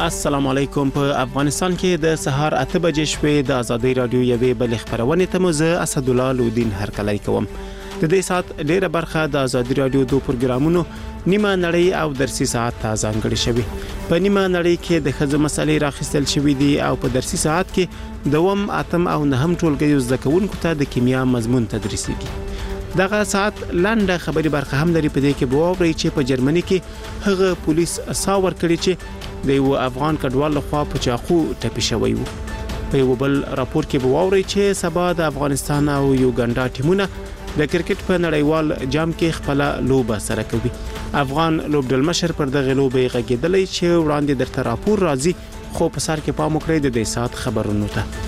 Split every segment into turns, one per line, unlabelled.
السلام علیکم. په افغانستان کې د سهار 8 بجې شپې د ازادي رادیو یوې بل خبرونه ته مزه اسد الله لودین هرکلی کوم. د دې سات ډیره برخه د ازادي رادیو دوه پروګرامونو نیمه نړۍ او درسي ساعت ته ځانګړي شوی. په نیمه نړۍ کې د خځو مسلې راخستل شوې دي او په درسي ساعت کې دوم اتم او نهم ټولګي زده کوونکو ته د کیمیا مضمون تدریسيږي. دغه ساعت لنډه خبري برخه هم لري په دې کې بووري چې په جرمني کې هغه پولیس ساور کړی چې د یو افغان کډوال لخوا په چاقو ټپي شوی وو. په یو بل راپور کې بووري چې سبا د افغانستان او یوګاندا ټیمونه د کرکټ په نړیوال جام کې خپل لوبه سره کوي. افغان لوبډلمشر پر دغه لوبه غږیدلې چې وړاندې درته راپور راځي، خو په سر کې پام وکړئ د دې سات خبرونو ته.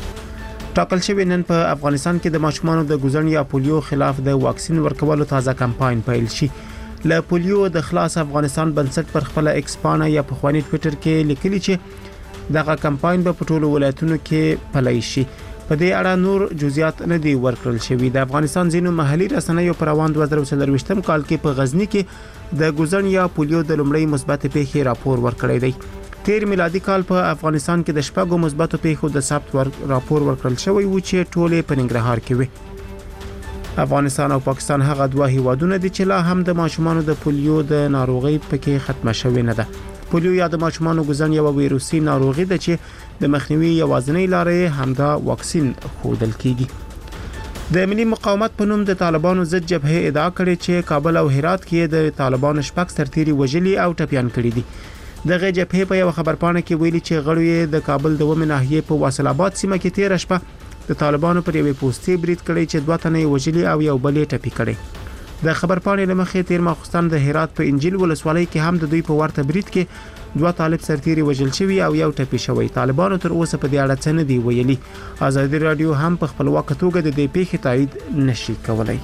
ټاکل شوی نن په افغانستان کې د ماشومانو د ګوزن یا پولیو خلاف د واکسین ورکولو تازه کمپاین پیل شي. له پولیو د خلاص افغانستان بنسټ پر خپل ایکسپانه یا په خواني ټوئیټر کې لیکلي چې دغه کمپاین په ټولو ولایتونو کې پلی شي. په دې اړه نور جزئیات نه دی ورکړل شوی. د افغانستان ځینو محلي رسنیو پر روان 2023م کال کې په غزنی کې د ګوزن یا پولیو د لومړی مثبت پیښې راپور ورکړی دی. تیر میلادي کال په افغانستان کې د شپږو مثبتو پیښو د ثبت راپور ورکړل شوی و چې ټولې په ننګرهار کې وي. افغانستان او پاکستان هغه دوه هیوادونه دي چې لا هم د ماشومانو د پولیو د ناروغي پکې ختمه شوې نه ده. پولیو یا د ماشومانو ګوزن یو ویروسي ناروغي ده چې د مخنیوي یوازینی لارې همدا واکسین ښودل کیږي. د ملي مقاومت په نوم د طالبانو ضد جبهه ادعا کړې چې کابل او هرات کې د طالبانو شپږ سرتیري وژلي او ټپيان کړي دي. دغه جبهه په یو خبرپاڼه کې ویلي چې غړي د کابل د ومه ناحیه په واصل آباد سیمه کې 13 شپه د طالبانو پر یوې پوسټي برید کړی چې دوه تنه وژلي او یو بل ټپي کړي. د خبرپاڼې لمخې تیر ماخستان د هرات په انجیل ولسوالۍ کې هم د دوی په ورته برید کې دوه طالب سرتیري وژل شوی او یو ټپي شوی. طالبانو تر اوسه په دې اړه څه نه دی ویلي. ازادي رادیو هم په خپلواک توګه د دې پیښې تایید نشي کولای.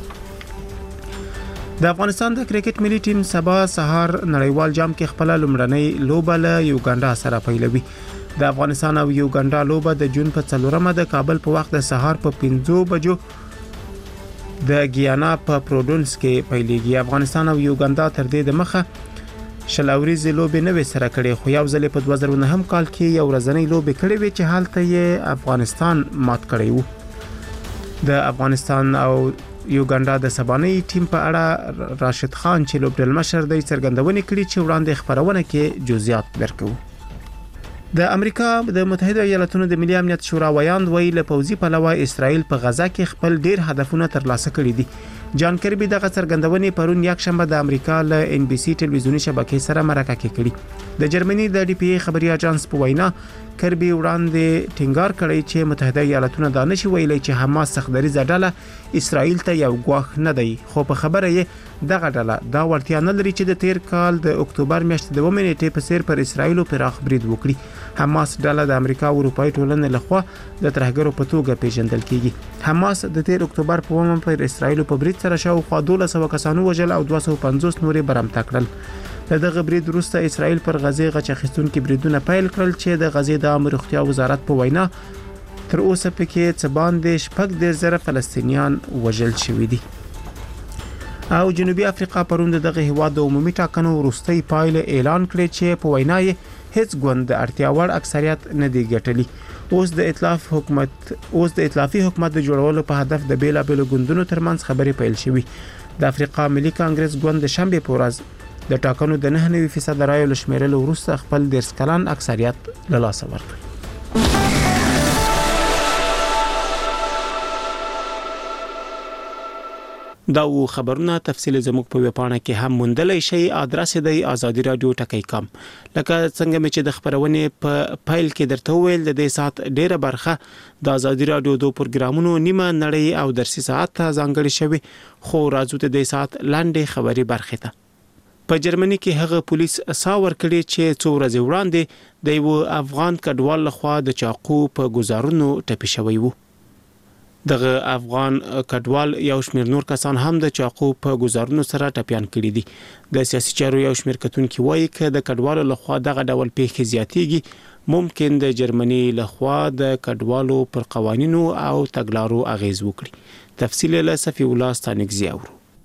د افغانستان د کرکټ ملي ټیم سبا سهار نړیوال جام کې خپل لومړنۍ لوبه له یوګاندا سره پیلوي. د افغانستان او یوګاندا لوبه د جون په 4مه د کابل په وخت د سهار په 5 بجو د ګیانا په پروډونس کې پیلېږي. افغانستان او یوګاندا تر دې د مخه شلاوريز لوبه نه وسره کړي، خو یو ځل په 2009 کال کې یو ورځنی لوبه کړې وي چې حالت یې افغانستان مات کړی وو. د افغانستان او یوګاندا د سبانۍ ټیم په اړه راشد خان چې لوبډلمشر دی څرګندونه کړې چې وړاندې خبرونه کې جزئیات درکو. د امریکا د متحده ایالاتونو د ملي امنیت شورا ویاند ویل پوځي پلوه اسرائیل په غزا کې خپل ډیر هدفونه ترلاسه کړي دي. جان کربي دغه څرګندونه پرون یک شنبه د امریکا له ان بي سي ټلویزیونی شبکې سره مرکه کې کړي. د جرمني د ډي پی ای خبري اژانس په وینا کربي وړاندې ټینګار کړی چې متحده ایالاتونه دا نشي ویلي چې حماس سخدريزه ډله اسرائیل ته یو غواخ نه دی، خو په خبره یې دغه ډله دا ورتیا نه لري چې د تیر کال د اکتوبر میاشتې د 1 نیټې په سیر پر اسرائیل پراخ برید وکړي. حماس ډله د امریکا او اروپאי ټولنې لخوا د ترهګرو په توګه پیژندل کیږي. حماس د تیر اکتوبر په 1 پر اسرائیل په برید سره شاوخوا 1200 کسانو وژل او 250 نورې برمته کړل. دغه برید وروسته اسرائیل پر غزه غچ اخیستونکو بریدونه پیل کړل چې د غزې د عامه روغتیا وزارت په وینا تر اوسه پکې څه باندې 14,000 فلسطینیان وژل شوي دي. او جنوبي افریقا پرون دغه هیواد د عمومي ټاکنو وروستۍ پایله اعلان کړې چې په وینا یې هیڅ ګوند د اړتیا وړ اکثریت نه دی ګټلی. اوس د ائتلافي حکومت د جوړولو په هدف د بیلابېلو ګوندونو ترمنځ خبرې پیل شوې. د افریقا ملي کانګرس ګوند د شنبه په ورځ د ټاکنو د 9% رایو لشمیرلو وروسته خپل 10 کلن اکثریت له لاسه ورکړ. دا و خبرونه تفصیل زموږ په ویبپاڼه کې هم موندلای شئ. ادرس دی azadiradio.com. لکه څنګه چې د خبرونه په فایل کې درته ویل د دې سات ډیره برخه د ازادي رادیو دوه پروګرامونو نیمه نړۍ او درسي ساعت ته ځانګړي شوی، خو راځو ته د سات لاندې خبري برخه ته. په جرمني کې هغه پولیس ساور کړی چې څو ورځې وړاندې د یو افغان کډوال لخوا د چاقو په گزارونو ټپي شوی وو. دغه افغان کډوال یو شمېر نور کسان هم د چاقو په گزارونو سره ټپيان کړي دي. د سیاسي چارو یو شمېر کتونکو وایي چې د کډوالو لخوا دغه ډول پیښې زیاتېږي، ممکن د جرمني لخوا د کډوالو پر قوانینو او تګلارو اغیز وکړي. تفصیل له صفی الله ستانګزی اورو.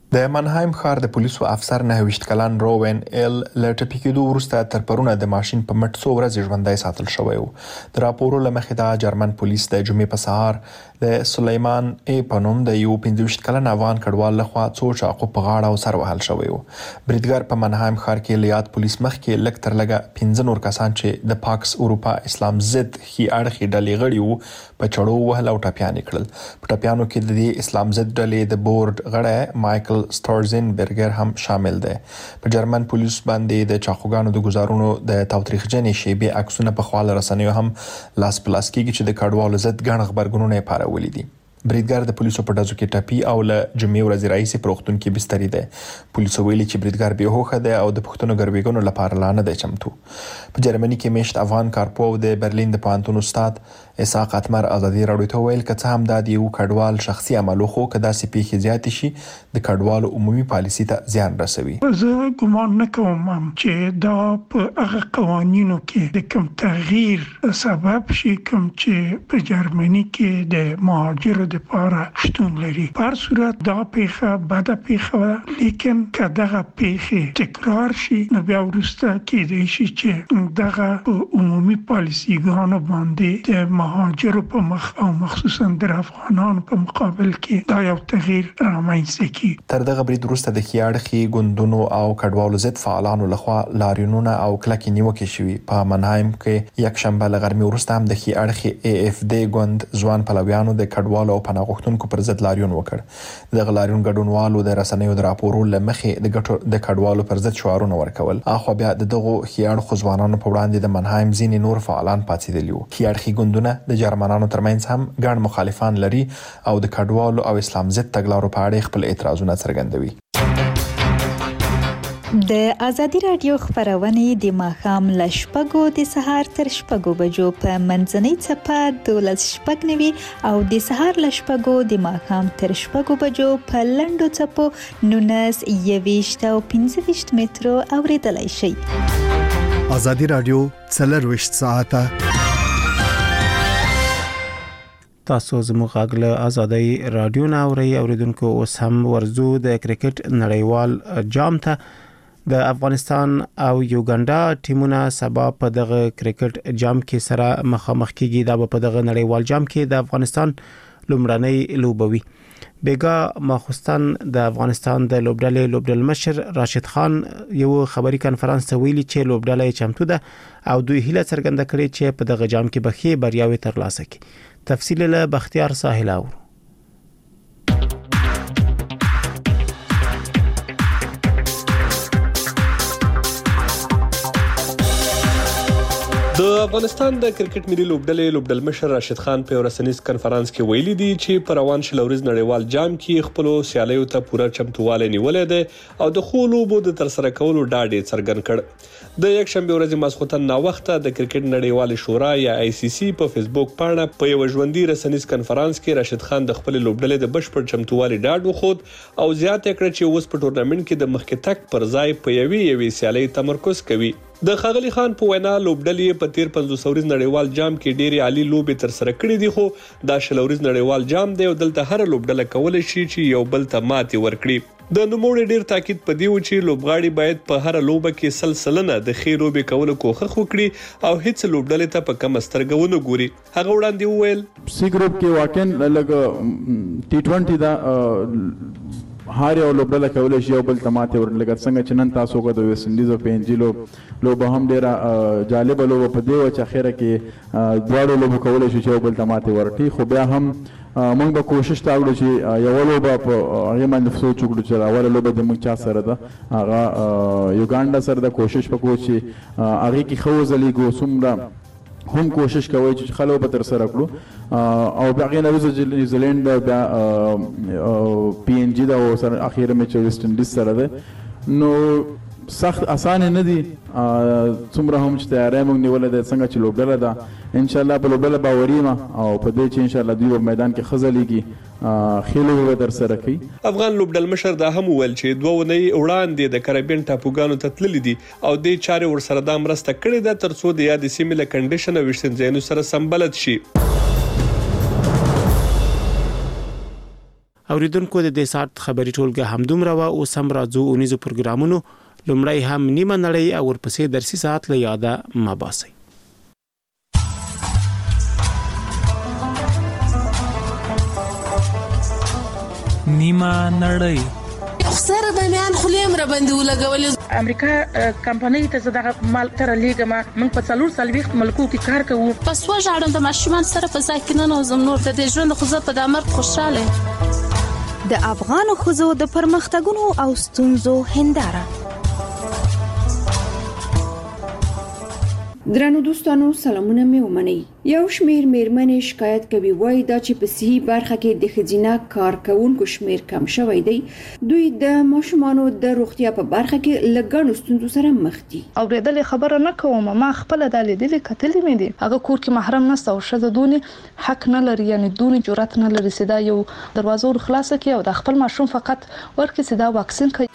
د منهایم ښار د پولیسو افسر 29 کلن روون ال لټپی کېدو وروسته تر پرونه د ماشين په مټ 100 ورځې ژوندۍ ساتل شوی و. د راپورو لمخې د جرمن پولیس د جمعې په سهار د سلیمان ای پنوم د یو 25 کلن افغان کډوال لخوا څو چاقو په غاړه او سر وهل شوی و. بریدګر په منهایم ښار کې لیات پولیس مخ کې لک تر لګه 15 نور کسان چې د پاکس اروپا اسلام ضد هي اړخي ډلې غړي وو په چړو وهل او ټپيان کړل. په ټپيانو کې د اسلام ضد ډلې د بورډ غړی مایکل ستورزن برګر هم شامل دی. په جرمن پولیس باندې د چاقوګانو د گزارونو د تاوتریخجنې شیبې عکسونه په خواله رسنیو هم لاس پلاس کېږي چې د کډوالو ضد ګڼ خبرګونونه یې پارولي دي. بریدګر د پولیسو په ډزو کې ټپي او له جمعې ورځې راهیسې په روغتون کې بستري دی. پولیسو ویلي چې بریدګر بې هوښه دی او د پښتنو ګرویګانو لپاره لا نه دی چمتو. په جرمني کې میشت افغان کارپو د برلین د پوهنتون استاد اسحاق اتمر ازادي راډیو ته ویل که څه هم دا د یو کډوال شخصي عمل خو که داسې پیښې زیاتې شي د کډوالو عمومي پالیسي ته زیان رسوي.
زه ګمان نه کوم چې دا په هغه قوانینو کې د کوم تغییر سبب شي کوم چې په جرمني کې د مهاجرو لپاره شتون لري. په هر صورت دا پیښه بده پیښه لیکن که دغه پیښه تکرار شي نو بیا وروسته کېدای شي چې دغه عمومي پالیسیګانو باندې د مهاجرو په مخ او مخصوصا د افغانانو په مقابل کې دا یو تغییر رامنځته کی.
تر دغه برید وروسته د خیاړخي ګوندونو او کډوالو ضد فعالانو لخوا لاریونونه او کلکې نیوکې شوې. په منهایم کې یک شنبه له غرمې وروسته هم د خیاړخي ای اف ډی ګوند ځوان پلویانو د کډوالو او پناه غوښتونکو پر ضد لاریون وکړ. دغه لاریون ګډونوالو د رسنیو د راپورو لمخې د کډوالو پر ضد شعارونه ورکول. اخو بیا دغه خیاړخو ځوانانو په وړاندې د منهایم ځینې نور فعالان پاتېدلی وو. خیاړخي ګوندونه د جرمنانو ترمنځ هم ګڼ مخالفان لري او د کډوالو او اسلام ضد تګلارو په اړه خپل اعتراضونه څرګندوي.
د ازادي رادیو خبرونه د ماښام ل شپږو د سهار تر شپږو بجو په منځنۍ چپه 12:09 او د سهار ل شپږو د ماښام تر شپږو بجو په لنډو چپو 19 او 15 مترو اوریدلای شئ.
ازادي رادیو 24 ساعته
تاسو زموږ غږ له ازادي رادیو نه اوریدونکو. اوس هم ورزو د کرکټ نړیوال جام ته د افغانستان او یوګانډا ټیمونه سبا په دغه کرکټ جام کې سره مخامخ کیږي. دا په دغه نړیوال جام کې د افغانستان لومړنۍ لوبوي. بیګا ماخستان د افغانستان د لوبډلې مشر راشد خان یو خبري کانفرنس ته ویلي چې لوبډلې چمتو ده او دوی هیله څرګنده کړې چې په دغه جام کې بخي بریاوي ترلاسه کړي. تفصیل له بختیار ساحل اور.
د افغانستان د کرکټ ملي لوبډلې مشر راشد خان په ورسنیز کانفرنس کې ویلي دی چې په روان شل ورځ نړیوال جام کې خپل سیالیو ته پوره چمتواله نیولې ده او د خولو بو د تر سره کولو ډاډې څرګند کړ. د یک شنبه ورځ ماسخوتن نا وخته د کرکټ نړیوال شورا یا آی سی سی په فیسبوک باندې په یو ژوندۍ رسنیز کانفرنس کې راشد خان د خپل لوبډلې د بشپړ چمتوالي ډاډ وخود او زیاته کړ چې اوس په ټورنمنت کې د مخکې تک پر ځای په یوې سیالي تمرکز کوي. د خاغلی خان په وینا لوبډلې په تیر 500 ورځ نړیوال جام کې ډېری عالی لوبې تر سره کړې دي خو دا شل ورځ نړیوال جام دی او دلته هر لوبډله کولای شي چې یو بل ته ماتي ورکړي. د نوموړي ډیر تاکید پدې و چې لوبغاړي باید په هر لوبه کې سلسله د خیر لوبې کولو کوښښ وکړي او هیڅ لوبډلې ته په کم سترګه ونه ګوري. هغه وړاندې وویل
سی ګروپ کې واقعا لګ ټي 20 دا هر یو لوبډله کولای شي یو بل تماته ورلګ څنګه چې نن تاسو کو د ویسټ انډیز او پینجلو لوبه هم ډیره جالب لوبه په دی او چې اخیره کې دواړو لوبو کولای شي چې یو بل تماته ورټي. خو بیا هم موږ به کوشش وکړو چې یو لوبه په هغه باندې سوچ وکړو چې اول لوبه د موږ چا سره ده هغه یوګانډا سره د کوشش وکړو چې هغه کې خو ځلیګو سمره هم کوشش کوي چې خلک به تر سره کړو او بیا نه روزه نیوزیلند بیا پی ان جی دا سره اخیره میچ ویسټ انډیز سره ده نو سخت اسانه نه دي څومره هم چې تیارې موږ نیولې ده څنګه چې لوبډله ده ان شاء الله په لوبډله باوري ما او په دې چې ان شاء الله دوی په میدان کې خزلېږي خېلو به در سره کوي.
افغان لوبډل مشر دا هم ویل چې دوه ونې وړاندې د کریبین ټاپوګانو ته تللي دي او د چارې ورسره د مرسته کړې ده ترڅو د یاد سیمې له کنډیشن او وشتنځینو سره سمبلد شي.
اوریدونکو د دې سات خبري ټولګه همدومره و او سم راځو اونیزو پروګرامونو لومړی هم نیمه نړۍ او ورپسې درسي ساعت له یاده مباسي.
نیمه نړۍ
سره د میان خلیم را باندې ولګولې.
امریکا کمپنۍ ته زړه مال تر لیګه ما موږ په 4 ملکو کې کار کوو.
پس وژاړم د ماشومان سره په ځای کې نه نوزم نور د ژوند خو زه په د امر خوشاله.
د افغان خوځو د پرمختګونو او ستونزو هنداره.
درنو دوستانو سلامونه مې ومنئ. یو شمیر میرمنې شکایت کوي وای دا چې په صحي برخه کې د ښځینه کارکونکو شمیر کم شوی دی. دوی د ماشومانو د روغتیا په برخه کې لګڼو ستونزو سره مخ دي.
اوریدل خبره نه کوم ما خپل د لیدل کتلې مې دي هغه کور کې محرم نه او شته دونی حق نه لري یعنی دونی جرأت نه لري سدا یو دروازه ور خلاصه کی او د خپل ماشوم فقط ورکه سدا واکسین کوي.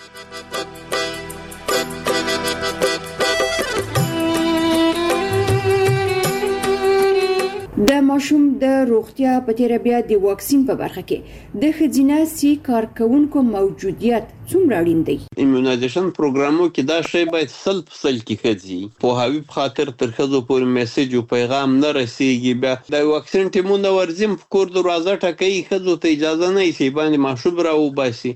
د ماشوم د روغتیا په تیر بیا د واکسین په برخه کې د ښځینه سي کارکونکو موجودیت څومره اړین دی.
ایمونایزیشن پروګرامو کې دا شی باید 100% کې خځي په هاوی په خاطر تر خځو پورې میسج او پیغام نه رسیږي. بیا د واکسین ټیمونه ورزم په کور دروازه ټکي خځو ته اجازه نه شي باندې ماشوم را وباسي.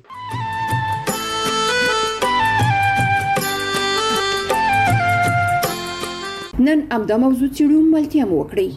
نن امدا موضوع چیرو ملتیا مو وکړي.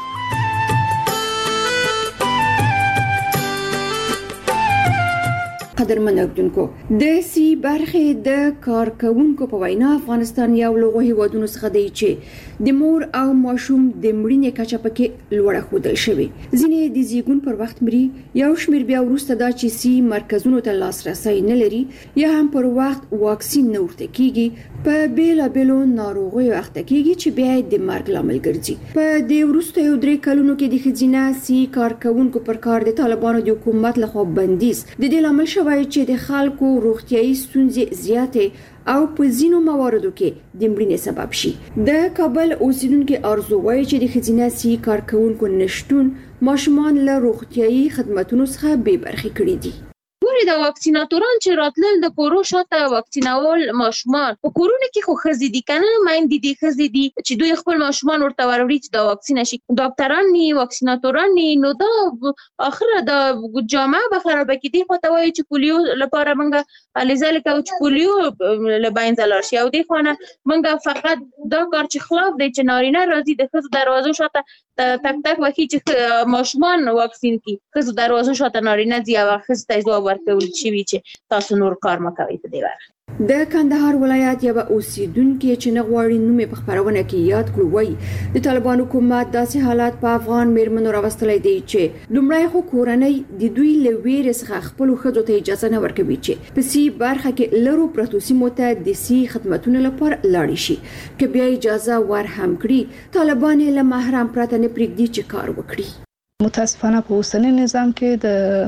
قدرمن اوریدونکو د سی برخه د کارکونکو په وینا افغانستان یو لوغه هیوادونو څخه دی چې د مور او ماشوم د مړینې کچه پکې لوړه خودل شوی. ځینې د زیږون پر وخت مري یو شمیر بیا وروسته دا چې سی مرکزونو ته لاسرسي نه لري یا هم پر وخت واکسین نه ورته کیږي په بیلابلو ناروغیو اخته کیږي چې بیا د مرګ لامل ګرځي. په دې وروسته یو 3 کلونو کې د ښځینه سی کارکونکو پر کار د طالبانو د حکومت لخوا بندیز د دې لامل شوی چې د خلکو روغتيایي ستونزې زیاتې او په ځینو مواردو کې د مړینې سبب شي. د کابل اوسیدونکو ارزو وایي چې د ښځینه سي کارکونکو نشټون ماشومان له روغتيایي خدماتو څخه بې برخې کړي دي.
ګوري د واکسیناتوران چې راتلل د کورو شاته واکسینول ماشومان په کورونه کې خو خزي دي کنه مایندې دي خزي دي چې دوی خپل ماشومان ورته وروړي چې د واکسین شي. ډاکټران ني واکسیناتوران ني نو دا اخره د جامعه به خراب کړي خو ته وایي چې پولیو لپاره منګه الیزل کو چې پولیو لباین زلار شي او دی خو نه منګه فقط دا کار چې خلاف دی چې نارینه راځي د خزو دروازو شاته تک تک وکی چې ماشومان واکسین کی خزو دروازو شاته نارینه دی او خزته ځواب ورکول شي چې تاسو نور کار مکوئ په دې وخت.
د کندهار ولایت یو اوسیدونکو چې نغواړي نوم په خبرونه کې یاد کړو وای د طالبانو حکومت داسې حالات په افغان میرمنو راوستلې دي چې لومړی خو کورنۍ د دوی لویر څخه خپل خځو ته اجازه نه ورکوي چې په سی برخه کې لرو پروتو سیمو ته د سی خدماتونو لپاره لاړ شي که بیا اجازه ور هم کړی طالبان له محرم پرته نه پریږدي چې کار وکړي.
متاسفانه په اوسنی نظام کې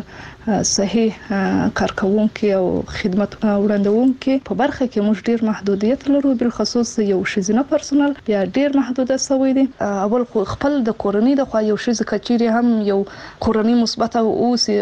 د صحیح کارکونکو او خدمت وړاندونکو په برخه کې موږ ډیر محدودیت لرو بل خصوص یو شزینه پرسونل بیا ډیر محدوده شوی دی. اول خو خپل د کورنۍ د خو یو شز کچيري هم یو کورنۍ مثبته اوسي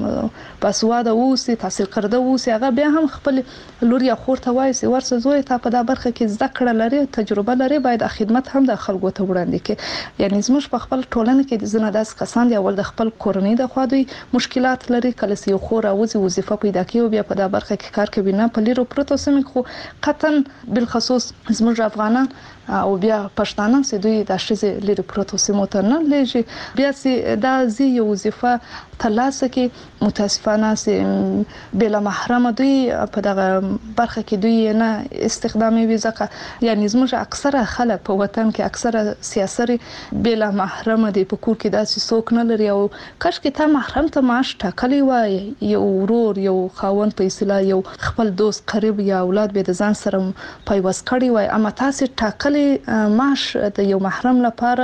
باسواده اوسي تحصیل کرده اوسي هغه بیا هم خپل لور یا خور ته وایي ورسره زوی ته په دا برخه کې زده کړه لري تجربه لري باید خدمت هم د خلکو ته وړاندې کړي. یعنی زموږ په خپل ټولنه کې د زنه داس کسان دی اول د خپل کورنۍ د خوا دوی مشکلات لري کله چې یو خور او وظیفه پیدا کوي بیا په دا برخه کې کار کوي نه په لیرو پروتو سیمه خو قطن بالخصوص زموږ افغانان او بیا پښتانه چې دوی د شې لیرو پروتو سیمه ته نه لږی بیا چې دا زی یو وظیفه ترلاسه کې متاسفانه چې بلا محرم دوی په دغه برخه کې دوی نه استخدامي وي ځکه یعنی زموږ اکثره خلک په وطن کې اکثره سیاسي بلا محرم دي په کور کې داسې څوک نه لري او کاش کې تا محرم ته معاش ټاکلی وای یو ورور یو خاوند په اصطلاح یو خپل دوست قریب یا اولاد به د ځان سره پیوست کړی وای اما تاسو ټاکلی معاش د یو محرم لپاره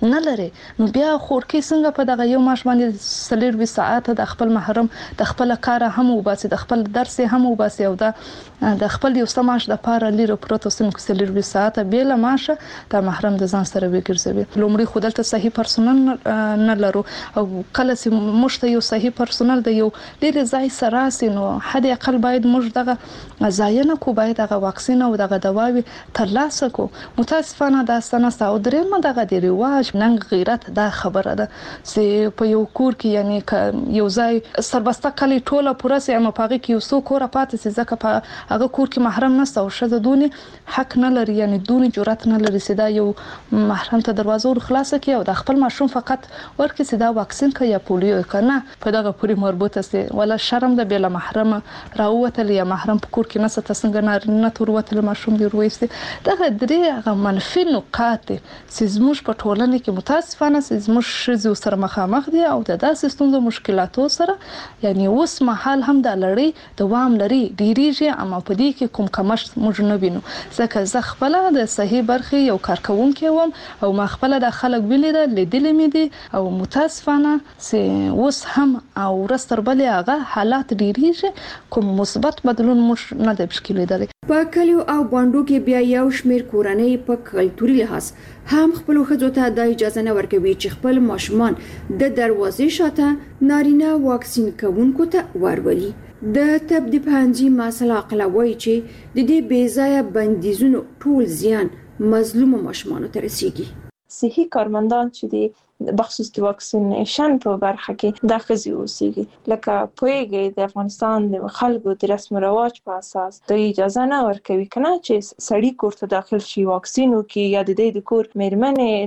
نه لري نو بیا خورکی څنګه په دغه یو ماش باندې سلیر 20 ساعت د خپل محرم د خپل کار هم وباسي د خپل درس هم وباسي او د خپل یو سماش د پاره لري پروت سم سلیر 20 ساعت بیل ماشه د محرم د ځان سره وګرځوي لومړی خودلته صحیح پرسونل نه لرو او کله چې مشته یو صحیح پرسونل د یو لري ځای سره سينو حد اقل باید موږ دغه ځایونه کو باید دغه واکسین او دغه دواوی ترلاسه کو متاسفانه دا سنه او درېمه دغه دی رواج نن غیرت دا خبره ده چې په یو کور کې یعنی یو ځای سربسته کلی ټوله پوره سي اما پاغي کې یو څو کور پاتې سي ځکه په هغه کور کې محرم نشته او شته دونی حق نه لري یعنی دونی جرأت نه لري چې دا یو محرم ته دروازه ور خلاصه کړي او د خپل ماشوم فقط ورکړي چې دا واکسین کوي یا پولیو کنه په دغه پوری مربوطه سي ولا شرم ده بل محرم راوته یا محرم په کور کې نه ست څنګه نه تور وته ماشوم دی ورويستي دغه درې هغه منفي نقاط چې زموږ په ټولنه کې متاسفانه زموږ شذو سره مخامخ دي او د داسې ستونزو مشکلاتو سره یعنی اوس مهال هم د لړۍ دوام لري ډیریږي اما په دې کې کوم کمشت موږ نه وینو ځکه زه خپل د صحیح برخه یو کارکونکو وم او ما خپل د خلک ولیدل لیدلې مې دي او متاسفانه چې اوس هم او رستر بلې هغه حالات ډیریږي کوم مثبت بدلون موږ نه د مشکل لري
په کلیو او باندو کې بیا یو شمیر کورنۍ په کلتوري لحاظ هم خپل خځو ته د اجازه نه ورکوي چې خپل ماشومان د دروازې شاته نارینه واکسین کوونکو ته ورولي د طب د پنځي مسله عقلوي چې د دې بیځایه بندیزونو ټول زیان مظلوم ماشومان ته رسیږي
صحي کارمندان چې دي بخصوص د واکسینیشن په برخه کې د خزي اوسېږي لکه پویګي د افغانستان د خلکو د رسم او رواج په اساس د اجازه نه ورکوي کنه چې سړی کور ته داخل شي واکسین وکړي یا د دې د کور میرمنې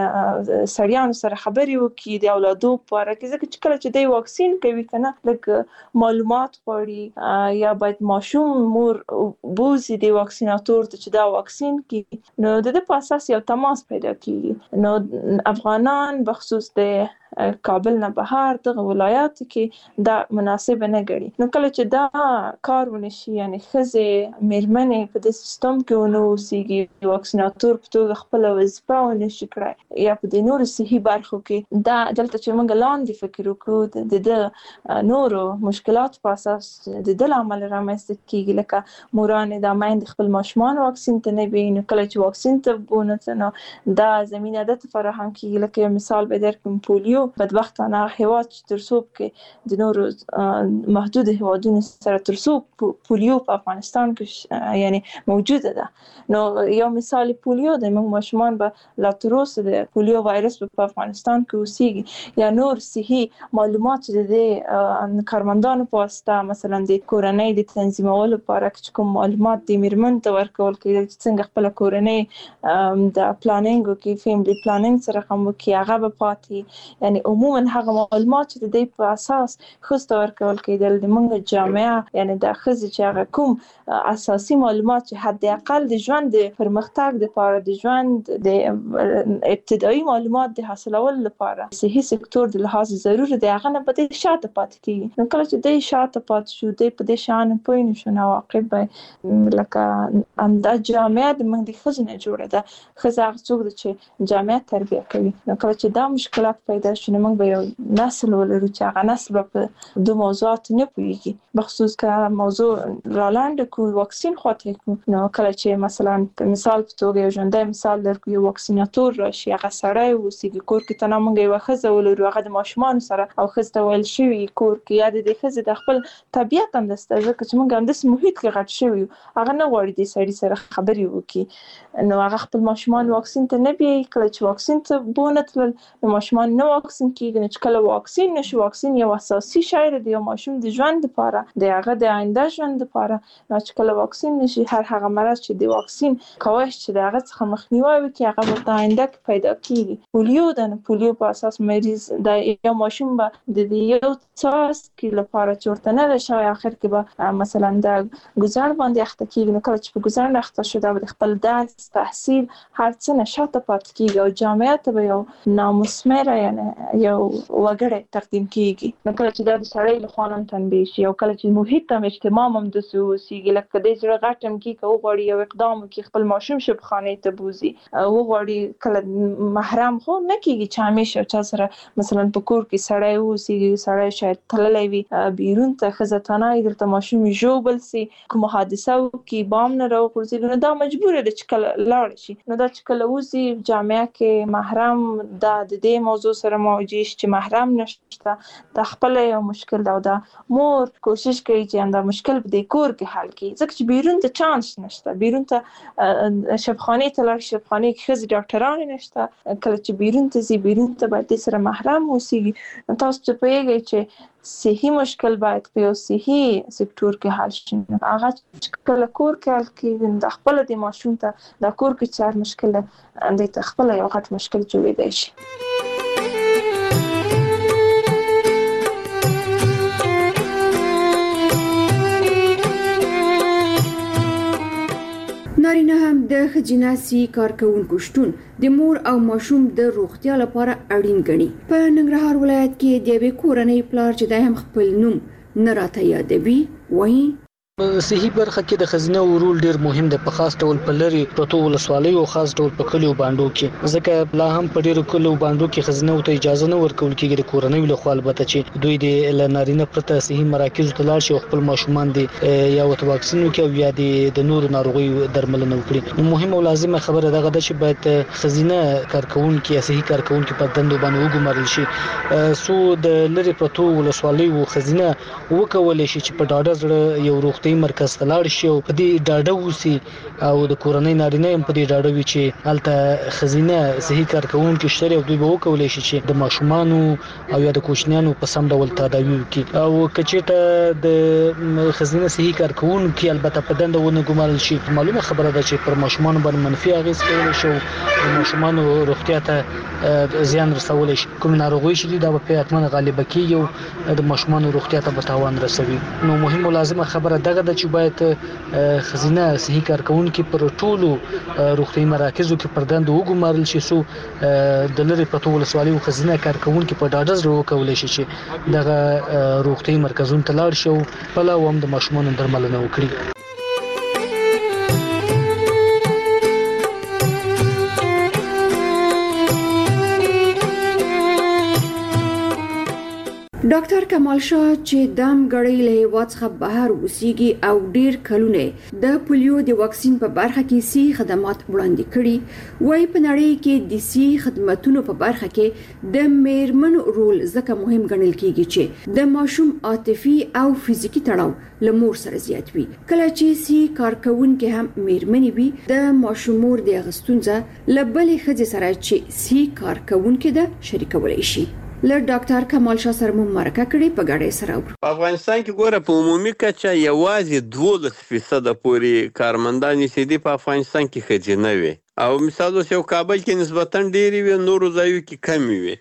د سړیانو سره خبري وکړي د اولادو لپاره کې ځکه چې کله چې د واکسین کوي کنه لکه معلومات غواړي یا باید ماشوم مور بوزي د واکسیناتور ته چې دا واکسین کوي نو د دې په اساس یو تماس پیدا کیږي نو افغانان بخصوص د کابل نه بهر دغه ولایات کې دا مناسب نه ګڼي نو کله چې دا کار ونشي یعنی خزه میرمنې په د سیستم کې ونوسيږي واکسیناتور په توګه خپل وظیفه ونشي کړای یا په د نور صحي برخو کې دا دلته چې موږ لاندې فکر وکړو د نورو مشکلات په اساس د عمل رامنځته کیږي لکه موران د مایند خپل ماشومان واکسین ته نه ویني کله چې واکسین ته ونه نو دا زمينه د فراهم کیږي لکه مثال به درکم پولیو بدبختانه هیواد ترڅو کې د نورو محدود هیوادونو سره ترڅو پولیو په افغانستان کې یعنی موجوده ده نو یو مثال پولیو د موږ ماشومان به لا تر اوسه د پولیو وایرس په افغانستان کې اوسېږي یا نور صحي معلومات د کارمندانو په واسطه مثلا د کورنۍ د تنظیمولو لپاره چې کوم معلومات د میرمن ته ورکول کېږي چې څنګه خپل کورنۍ د پلانینګ کې فیملی پلانینګ سره کوم کې هغه به پاتې یعنی عموما هغه معلومات چې د دې په اساس خسته ورکول کېدل د موږ جامعه یعنی د خزي چې هغه کوم اساسي معلومات چې حد اقل د ژوند د پرمختګ لپاره د ژوند د ابتدایي معلومات د حاصلولو لپاره صحي سکتور د لحاظ ضروري دی هغه نه پدې شاته پاتې کیږي نو کله چې د شاته پاتې شو د په دې شان پوي نشو نو عواقب لکه امدا جامعه د موږ د خزنه جوړه ده خزه څوک چې جامعه تربیه کوي نو کله چې دا مشکلات پیدا شي نو موږ به یو نسل ولرو چې هغه نسل په دوه موضوعات نه پوهیږي بخصوص که موضوع رالاند کو واکسین خاطر کو نو کله چې مثلا په مثال په توګه یو ژوندۍ مثال درکو یو واکسیناتور راشي هغه سړی وسیږي کور کې تنه موږ یو خزه ولرو هغه د ماشومان سره او خزه ویل شوی کور کې یا د خزه د خپل طبيعت هم دسته ځکه چې موږ هم د محیط کې غټ شوی هغه نه غواړي د سړی سره خبري وکړي نو هغه خپل ماشومان واکسین ته نه بي کله چې واکسین ته بونه تل نو ماشومان نو واکسین کیږي چې کله واکسین نشي واکسین یو اساسي شی دی یو ماشوم د ژوند لپاره د هغه د آینده ژوند لپاره نو چې کله واکسین نشي هر هغه مرض چې د واکسین کوښښ چې د هغه څخه مخنیوي وکړي هغه په آینده کې پیدا کیږي پولیو د پولیو په اساس مریض د یو ماشوم به د یو څاس کې لپاره چورته نه شوی اخر کې به مثلا د ګزار باندې اخته کیږي نو کله چې په ګزار اخته شو د خپل درس تحصیل هر څه نشاته پات کیږي او جامعه ته به یو نامسمره یعنی یو وګړی تقدیم کیږي. نو کله چې دا د سړی له خوا هم تنبیه شي او کله چې محیط هم اجتماع هم داسې اوسېږي لکه د زړه غټ هم کي که وغواړي یو اقدام وکړي خپل ماشوم شبخانې ته بوځي وغواړي کله محرم خو نه کیږي چې همیشه چا سره مثلا په کور کې سړی اوسېږي سړی شاید تللی وي بیرون ته ښځه تنهایي درته ماشوم ژوبل سي کومه حادثه وکړي بام نه راوغورځېږي نو دا مجبوره ده چې کله لاړه شي. نو دا چې کله اوسي جامعه کې محرم دا د دې موضوع سره مواجه شي چې محرم نشته دا خپل یو مشکل ده او دا مور کوشش کوي چې دا مشکل په دې کور کې حل کړي ځکه چې بیرون ته چانس نشته بیرون ته شبخانې ته لاړ شبخانې کې ښځې ډاکټران نشته کله چې بیرون ته ځي بیرون ته باید دې سره محرم اوسېږي. نو تاسو چې پوهېږئ چې صحي مشکل باید په یو صحي سکتور کې حل شي هغه چې کله کور کې حل کېږي د خپله د ماشوم ته دا کور کې چې هر مشکل دی دې ته خپله یو غټ مشکل جوړېدی شي.
نارینه هم د ښځینه صحي کارکوونکو شتون د مور او ماشوم د روغتیا لپاره اړین ګڼي. په ننګرهار ولایت کې د یوې کورنۍ پلار چې د هم خپل نوم نه راته یادوي وایي
صحي برخه کې د ښځینه رول ډیر مهم دی په خاص ډول په لري پرتو ولسوالیو او خاص ډول په کلیو باندو کې ځکه لا هم په ډیرو کلیو باندو کې ښځینه ته اجازه نه ورکول کېږي د کورنۍ له خوا البته چې دوی د نارینه پرته صحي مراکز ته لاړ شي او خپل ماشومان دي یا ورته واکسین وکړي او یا د نورو ناروغیو درملنه وکړي. نو مهم او لازمه خبره دغه ده چې باید ښځینه کارکونکي صحي کارکونکي په دندو باندې وګمارل شي سو د لري پرتو ولسوالیو ښځینه وکولای شي چې په ډاډه زړه یو روغتي مرکز ته لاړ شي او په دې ډاډه اوسي او د کورنۍ نارینه هم په دې ډاډه وي چې هلته ښځینه صحي کارکوونکي شته او دوی به وکولی شي چې د ماشومانو او یا د کوچنیانو په سم ډول تداوي وکړي او که چېرته د ښځینه صحي کارکوونکي البته په دنده ونه ګمارل شي معلومه خبره ده چې پر ماشومانو باندې منفي اغېز کولی شي او د ماشومانو روغتیا ته زیان رسولی شي. کوم ناروغۍ چې دي دا به حتما غالبه کېږي او د ماشومانو روغتیا ته به تاوان رسوي. نو مهم او لازمه خبره دغه ده چې باید ښځینه صحي کارکوونکي پر ټولو روغتیايي مراکزو کې پر دندو وګمارل شي سو د لرې پرتو ولسوالیو ښځینه کارکوونکي په ډاډه زړه وکولی شي چې دغه روغتیايي مرکزونو ته لاړ شي او خپله هم د ماشومانو درملنه وکړي.
ډاکټر کمال شاه چې دام غړی له هیواد څخه بهر اوسېږي او ډیر کلونه د پولیو د واکسین په برخه کې سي خدمات وړاندې کړي وایي په نړۍ کې د سي خدماتونو په برخه کې د میرمنو رول ځکه مهم ګڼل کېږي چې د ماشوم عاطفي او فزیکی تړاو له مور سره زیات وي. کله چې سي کارکوونکي هم میرمنې وي د ماشوم مور د غستونځه لبلې خځې سره چې سي کارکوونکي د شریکولای شي. له ډاکټر کمال شاه سره مو مرکه کړې په ګډه سره.
په افغانستان کې ګوره په عمومي کچه یوازې 12% پورې کارمندان چې دي په افغانستان کې ښځینه وي او مثال اوس یو کابل کې نسبتاً ډېرې وي نورو ځایو کې کمې وي.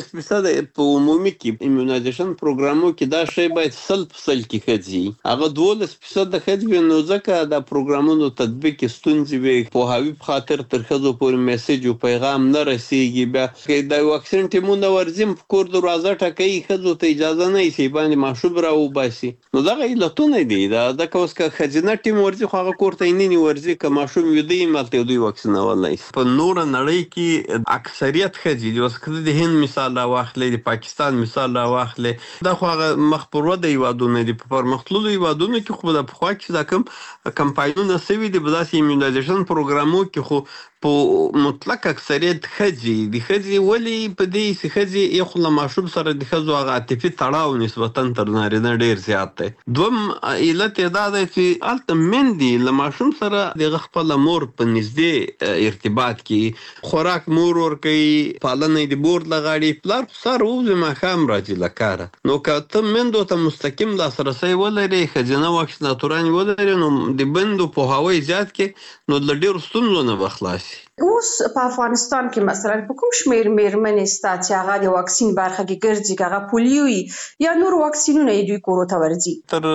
12% په عمومي کې ایمونایزیشن پروګرامو کې دا شی باید 100% کې ښځې هغه 12% د ښځې وي نو ځکه د پروګرامونو تطبیق کې ستونزې وي پوهاوي په خاطر تر ښځو پورې میسیج او پیغام نه رسیږي. بیا د واکسین ټیمونه ورځي په کور دروازه ټکوي ښځو ته اجازه نه وي چې باندې ماشوم راوباسي نو دغه علتونه دي ځکه اوس که ښځینه ټیم ورځي خو هغه کور ته یې نه ورځي که ماشوم ویده وي هلته دوی واکسین په نوره نړۍ کې اکثریت ښځې دي. اوس که د هند مثال راواخلې د پاکستان مثال راواخلې دا خو هغه مخ پر وده هیوادونه دي. په پرمختللو هیوادونو کې خو د پخوا کې دا کوم کمپاینونه سوي دي په داسې ایمونایزیشن پروګرامو کې خو په مطلق اکثریت ښځې دي. ښځې ولې په دې چې ښځې یو خو له ماشوم سره د ښځو هغه عاطفي تړاو نسبتاً تر نارینه ډېر زیات دی. دویم علت یې دا دی چې هلته میندې له ماشوم سره د خپله مور په نږدې ارتباط کې خوراک مور ورکوي پالنه یې د مور له غاړې پلار خو سهار ووځي ماښام راځي له کاره نو که ته میندو ته مستقیم لاسرسی ولرې ښځینه واکسیناتورانې ولرې نو د میندو پوهاوی زیات کړې نو له ډېرو ستونزو نه به خلاص شي.
اوس په افغانستان کې مثلا په کوم شمېر مېرمنې ستا چې هغه د واکسین برخه کې ګرځي که هغه پولیو یا نور واکسینونه یې دوی کورو ته ورځي؟
تر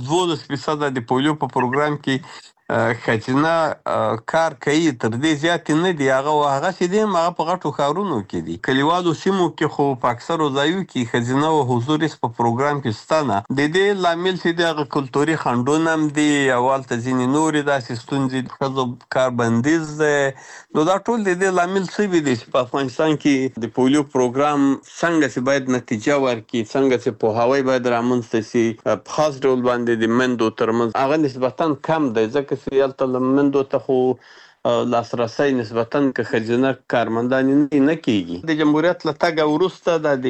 10-12% د پولیو په پروګرام کې ښځینه کار کوي، تر دې زیات نه دي. هغه چې دي هغه په غټو ښارونو کې دي. کلیوالو سیمو کې خو په اکثرو ځایو کې ښځینه او حضور په پروګرام کې شته نه. د دې لامل چې د هغه کلتوري خنډونه هم دي او هلته ځینې نورې داسې ستونزې د ښځو کار بندیز دی. نو دا ټول د دې لامل شوي دي چې په افغانستان کې د پولیو پروګرام څنګه چې باید نتیجه ورکړي، څنګه چې پوهاوی باید رامنځته شي په خاص ډول باندې د میندو ترمنځ هغه نسبتاً کم دی، ځکه چې هلته له میندو ته خو لاسرسی نسبتاً که ښځینه کارمندانې نه کیږي. د جمهوریت له تګه وروسته د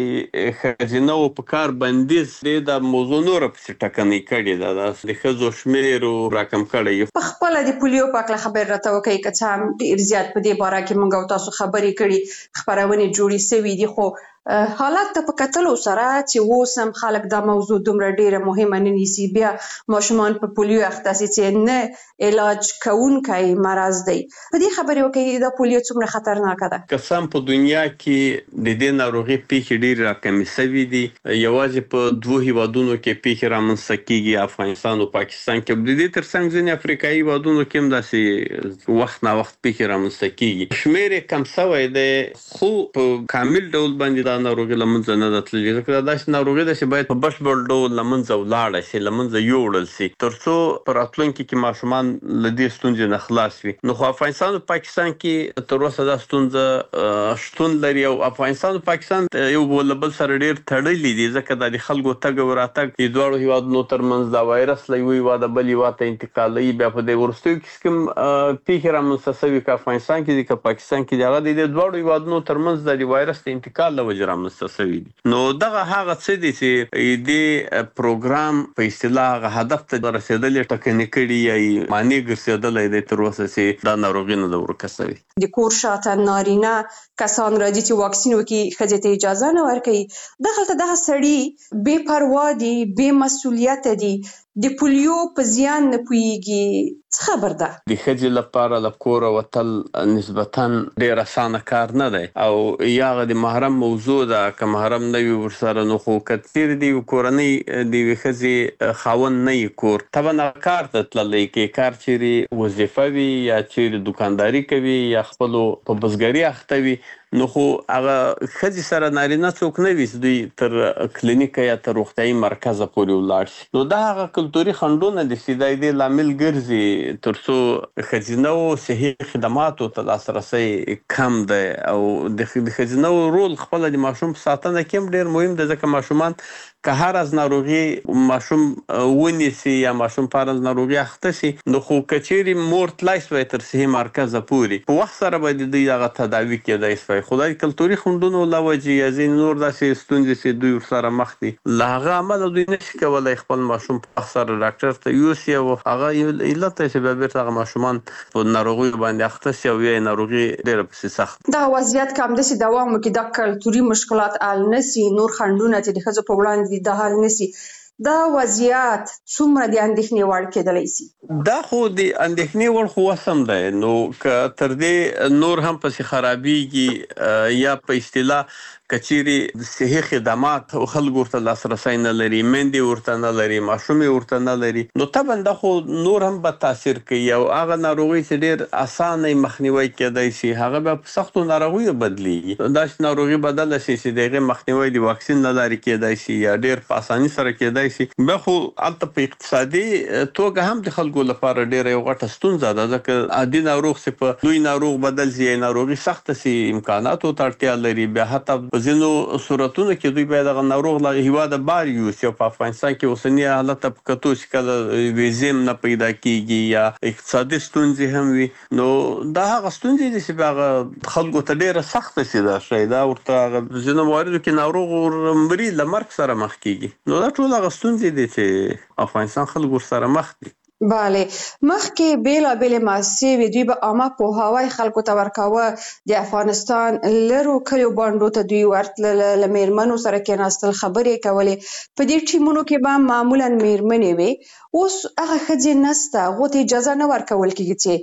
ښځینهو په کار بندیز د موضوع نوره پسې ټکنۍ کړې ده، د ښځو شمېر راکم کړی.
په خپله د پولیو په هکله خبر راته وکړئ، که څه هم ډېر زیات په دې باره کې موږ او تاسو خبرې کړي، خپرونې جوړې سوي دي، خو حالات ته په کتلو سره چې اوس هم خلک دا موضوع دومره ډیره مهمه نه نیسي، بیا ماشومان په پولیو اخته سي چې نه علاج کوونکی مرض دی. په دې خبرې وکړئ دا پولیو څومره خطرناکه ده؟
که څه هم په دنیا کې د دې ناروغۍ پیښې ډېرې راکمې سوي دي، یوازې په 2 هیوادونو کې پیښې رامنځته کیږي، افغانستان او پاکستان کې. د دې ترڅنګ ځینې افریقایي هیوادونو کې هم داسې وخت نا وخت پیښې رامنځته کیږي. شمېر یې کم سوی دی، خو په کامل ډول باندې دا ناروغي له منځه نه ده تللې، ځکه دا داسې ناروغي ده چې باید په بشپړ ډول له منځه ولاړه شي، له منځه یوړل شي، تر څو په راتلونکي کې ماشومان له دې ستونزې نه خلاص وي. نو خو افغانستان او پاکستان کې تر اوسه دا ستونزه شتون لري، او افغانستان او پاکستان یو له بل سره ډېر تړلي دي، ځکه دا د خلکو تګ او راتګ د دواړو هیوادونو ترمنځ دا وایرس له یوه هیواده بل هیواد ته انتقالوي. بیا په دې وروستیو کې کوم پیښې رامنځته سوي که افغانستان کې دي که پاکستان کې دي، هغه د دې دواړو هیوادونو ترمنځ د وایرس د انتقال له وجې رامنځته سوي دي. نو دغه هغه څه دي چې د پروګرام په اصطلاح هغه هدف ته رسېدلې ټکنۍ کړي یا یې معنی ګرځېدلی دی تر اوسه چې دا ناروغي نه ده ورکه سوې.
د کور شاته نارینه کسان راځي چې واکسین وکړي، ښځې ته اجازه نه ورکوي. دغلته دغه سړي بې پروا دي، بې مسؤلیته دي، د پولیو په زیان نه پوهیږي. څه خبر ده؟
د ښځې لپاره له کوره وتل نسبتاً ډېر اسانه کار نه دی، او یا هغه د محرم موضوع ده. که محرم نه وي ورسره نو خو که چېرې د یوې کورنۍ د یوې ښځې خاوند نه وي کور، طبعا کار ته تللی، کې کار چېرې وظیفه وي یا چېرې دوکانداري کوي یا خپلو په بزګري اخته وي، نو خو هغه ښځې سره نارینه څوک نه وي چې دوی تر کلینیکه یا تر روغتیایي مرکزه پورې ولاړ شي. نو دا هغه کلتوري خنډونه دي چې دا د دې لامل ګرځي تر څو ښځینهو صحي خدماتو ته لاسرسی کم دی. او د ښځینهو رول خپله د ماشوم په ساتنه کې هم ډېر مهم دی، ځکه ماشومان که هر از ناروغي ماشوم ونیسي یا ماشوم په هر از ناروغي اخته شي، نو خو که چېرې مور تلای سوی تر صحي مرکزه پورې، په وخت سره به د دوی هغه تداوي کېدای سوی. خو دا د کلتوري خنډونو له وجې یا ځینې نور داسې ستونزې چې دوی ورسره مخ دي، له هغه امله دوی نشي کولی خپل ماشوم په وخت سره ډاکټر ته یوسي، او هغه علت دی چې بیا بېرته هغه ماشومان په ناروغیو باندې اخته شي او یا یې ناروغي ډېره پسې سخت.
دغه وضعیت که همداسې دوام وکړي، دا کلتوري مشکلات حل نه سي، نور خنډونه چې د ښځو په وړاندې دي دا حل نه سي، دا وضعیت څومره د اندېښنې وړ کېدلی سي؟
دا خو د اندېښنې وړ خو اوس هم دی. نو که تر دې نور هم پسې خرابېږي یا په اصطلاح که چېرې صحي خدمات خلکو ورته لاسرسی نه لري، میندې ورته نه لري، ماشوم یې ورته نه لري، نو طبعا دا خو نور هم به تاثیر کوي. او هغه ناروغۍ چې ډېر اسانه مخنیوی کېدای شي هغه به په سختو ناروغیو بدلیږي. داسې ناروغي بدله شي چې د هغې مخنیوی د واکسین له لارې کېدای شي یا ډېر په اساني سره کېدای شي. بیا خو هلته په اقتصادي توګه هم د خلکو لپاره ډېره یو غټه ستونزه ده، ځکه عادي ناروغ چې په لوی ناروغ بدل شي، ناروغي سخته شي، امکاناتو ته اړتیا لري، بیا حتی په ځینو صورتونو کې دوی باید هغه ناروغ له هیواده بار یوسي. او په افغانستان کې اوسني حالت ته په کتو چې کله ویزې هم نه پیدا کېږي یا اقتصادي ستونزې هم وي، نو دا هغه ستونزې دي چې هغه خلکو ته ډېره سخته شي. دا شی دا ورته هغه ځینو مواردو کې ناروغ ورمري له مرګ سره مخ کېږي. نو دا ټول هغه ستونزې دي چې افغانستان خلک ورسره مخ دي.
بله، مخکې بېلابېلې مؤسسې وې، دوی به عامه پوهاوی خلکو ته ورکاوه. د افغانستان لرو کلیو بانډو ته دوی ورتلل، له مېرمنو سره کېناستل، خبرې کولې. په دې ټیمونو کې به معمولاً مېرمنې وې. اوس هغه ښځې نشته، هغو ته اجازه نه ورکول کېږي چې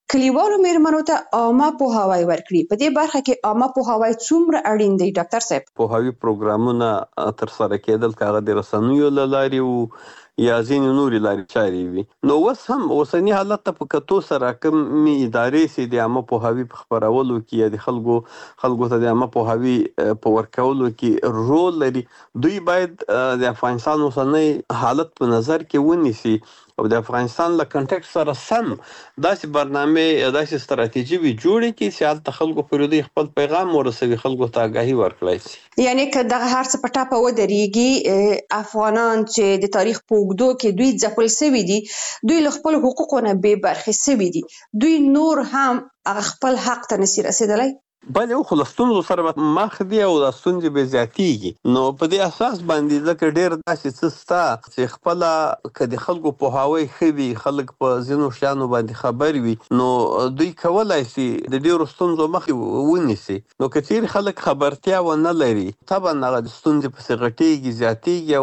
کلیوالو میرمنو ته عامه پوهاوی ورکړي. په دې برخه کې عامه پوهاوی څومره اړین دی ډاکټر صاحب؟
پوهاوی پروګرامونه تر سره کېدل کاغه د رسنیو له لارې وو یا ځینې نورې لارې چارې وي. نو اوس هم اوسني حالت ته په کتو سره کومې ادارې چې د عامه پوهاوي په خپرولو کې یا د خلکو ته د عامه پوهاوي په ورکولو کې رول لري، دوی باید د افغانستان اوسنی حالت په نظر کې ونیسي او د افغانستان له کنټکس سره سم داسې برنامه یا داسې ستراتیژي وي جوړې کړي چې هلته خلکو پورې دوی خپل پیغام ورسوي، خلکو ته آګاهي ورکړی شي.
یعنی که دغه هر څه په ټاپه ودرېږي، افغانان چې د تاریخ په اوږدو کې دوی ځپل سوي دي، دوی له خپلو حقوقو نه بې برخې سوي دي، دوی نور هم هغه خپل حق ته نشي رسېدلی؟
بله خو له ستونزو سره مخ دي او دا ستونزې به زیاتېږي. نو په دې اساس باندې ځکه ډېر داسې څه شته چې خپله که د خلکو پوهاوی ښه وي، خلک په ځینو شیانو باندې خبر وي، نو دوی کولی شي د ډېرو ستونزو مخې ونیسي. نو که چیرې خلک خبرتیا ونه لري، طبعا هغه د ستونزې پسې غټېږي، زیاتېږي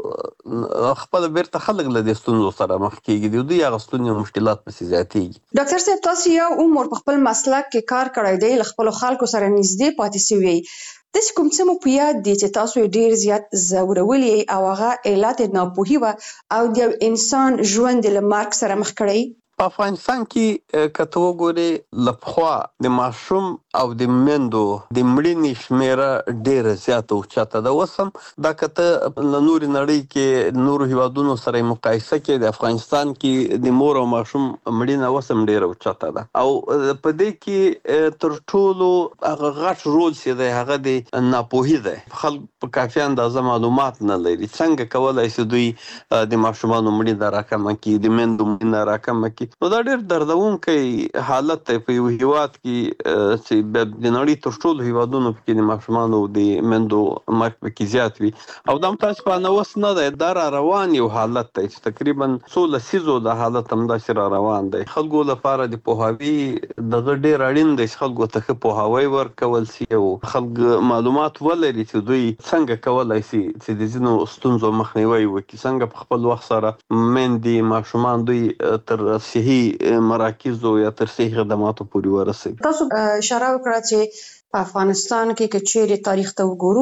او خپله بیرته خلک له دې ستونزو سره مخ کېږي، د دوی هغه ستونزې او مشکلات پسې زیاتېږي.
ډاکټر صاحب، تاسو یو عمر په خپل مسلک کې کار کړی دی، له خپلو خلکو سره نږدې پاتې سوي. داسې کوم څه مو په یاد دي چې تاسو یې ډېر زیات ځورولي او هغه علت یې ناپوهي وه او د یو انسان ژوند یې له مرګ سره مخ کړی؟
په افغانستان کې که ته وګورې له پخوا د ماشوم او د میندو د مړینې شمیره ډېره زیاته اوچته ده. اوس هم دا که ته له نورې نړۍ کې نورو هیوادونو سره یې مقایسه کې د افغانستان کې د مور او ماشوم مړینه اوس هم ډېره اوچته ده او په دې کې تر ټولو هغه غټ رول چې دی هغه د ناپوهي دی. خلک په کافي اندازه معلومات نه لري څنګه کولی شي دوی د ماشومانو مړینه راکمه کړي، د میندو مړینه راکمه کړي. نو دا ډېر دردونکی حالت دی په یو هیواد کې چې د نړۍ تر ټولو هیوادونو کې د ماشومانو د میندو مرګ پکې زیات وي او دا متاسفانه اوس نه دی، دا را روان یو حالت دی چې تقریبا څو لسیزو دا حالت همداسې را روان دی. خلکو لپاره د پوهاوي دغه ډېر اړین دی چې خلکو ته ښه پوهاوی ورکول شي او خلک معلومات ولري چې دوی څنګه کولی شي چې د ځینو ستونزو مخنیوی وکړي، څنګه په خپل وخت سره میندې ماشومان دوی تر صحي مراکزو یا تر صحي خدماتو پورې ورسوي.
تاسو اشاره وکړه چې په افغانستان کې که چیرې تاریخ ته وګورو،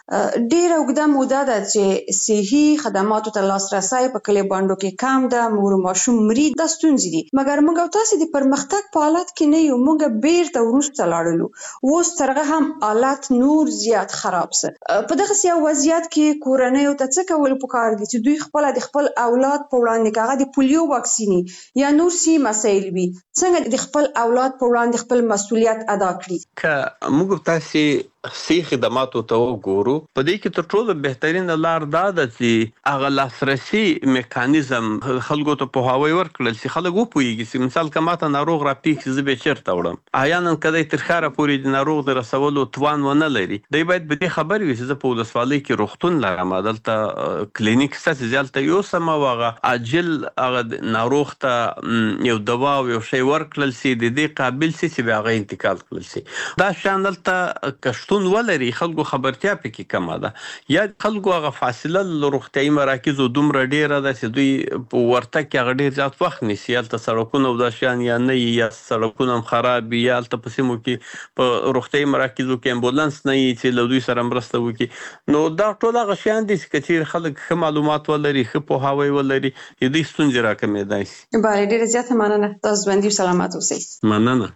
ډېره اوږده موده ده چې صحي خدماتو ته لاسرسی په کلیو بانډو کې کم ده، مور او ماشوم مري، دا ستونزې دي. مګر موږ او تاسې د پرمختګ په حالت کې نه یو، موږ بیرته وروسته لاړلو، اوس تر هغه هم حالت نور زیات خراب سه. په دغسې یو وضعیت کې کورنیو ته څه کول پکار دي چې دوی خپله د خپل اولاد په وړاندې که هغه د پولیو واکسینې یا نور صحي مسایل وي، څنګه د خپل اولاد په وړاندې خپل مسؤلیت ادا کړي؟
که موږ تاسې صحي خدماتو ته وګورو، په دې کې تر ټولو بهترینه لار دا ده چې هغه لاسرسي میکانیزم خلکو ته پوهاوی ورکړل شي، خلک وپوهېږي چې مثال که ماته ناروغ راپېښ شي زه به یې چېرته وړم. احیانا که دی تر ښاره پورې د ناروغ د رسولو توان ونه لري، دی باید په دې خبر وي چې زه په ولسوالۍ کې روغتون لرم، دلته کلینیک شته چې زه هلته یوسم او هغه عاجل هغه ناروغ ته یو دوا او یو شی ورکړل شي، د دې قابل شي چې به هغه انتقال کړل شي. دا شیان دلته که ولري، خلکو خبرتیا پکې کمه ده یا خلکو هغه فاصله له روغتیایي مراکزو دومره ډېره ده چې دوی په ورتګ کې هغه ډېر زیات وخت نیسي، هلته سړکونه او دا شیان یا نه یا سړکونه هم خراب وي یا هلته په سیمو کې په روغتیایي مراکزو کې امبولانس نه وي چې له دوی سره مرسته وکړي. نو دا ټول هغه شیان دي چې که چیرې خلک ښه معلومات ولري، ښه پوهاوی ولري، د دوی ستونزې راکمېدای شي.
بله، ډېره زیاته مننه. تاسو ژوندي او سلامت اوسئ.
مننه.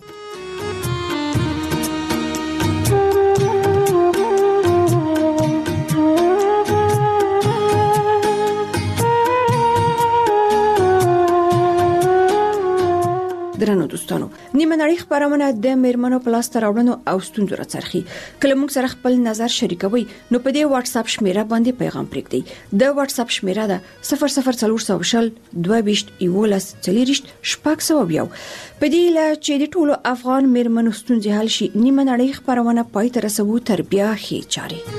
درنو دوستانو، نیمه نړۍ خبرونه د میرمنو په لاسته راوړنو او ستونزو راڅرخي. کله موږ سره خپل نظر شریکوي نو په دې واتس اپ شمیره باندې پیغام پرېږدئ. د واتس اپ شمیره ده 00400 22 11 40 600. په دې له چې د ټولو افغان میرمنو ستونزې حل شي، نیمه نړۍ خبرونه پای ته رسوو تر بیا ښې چارې.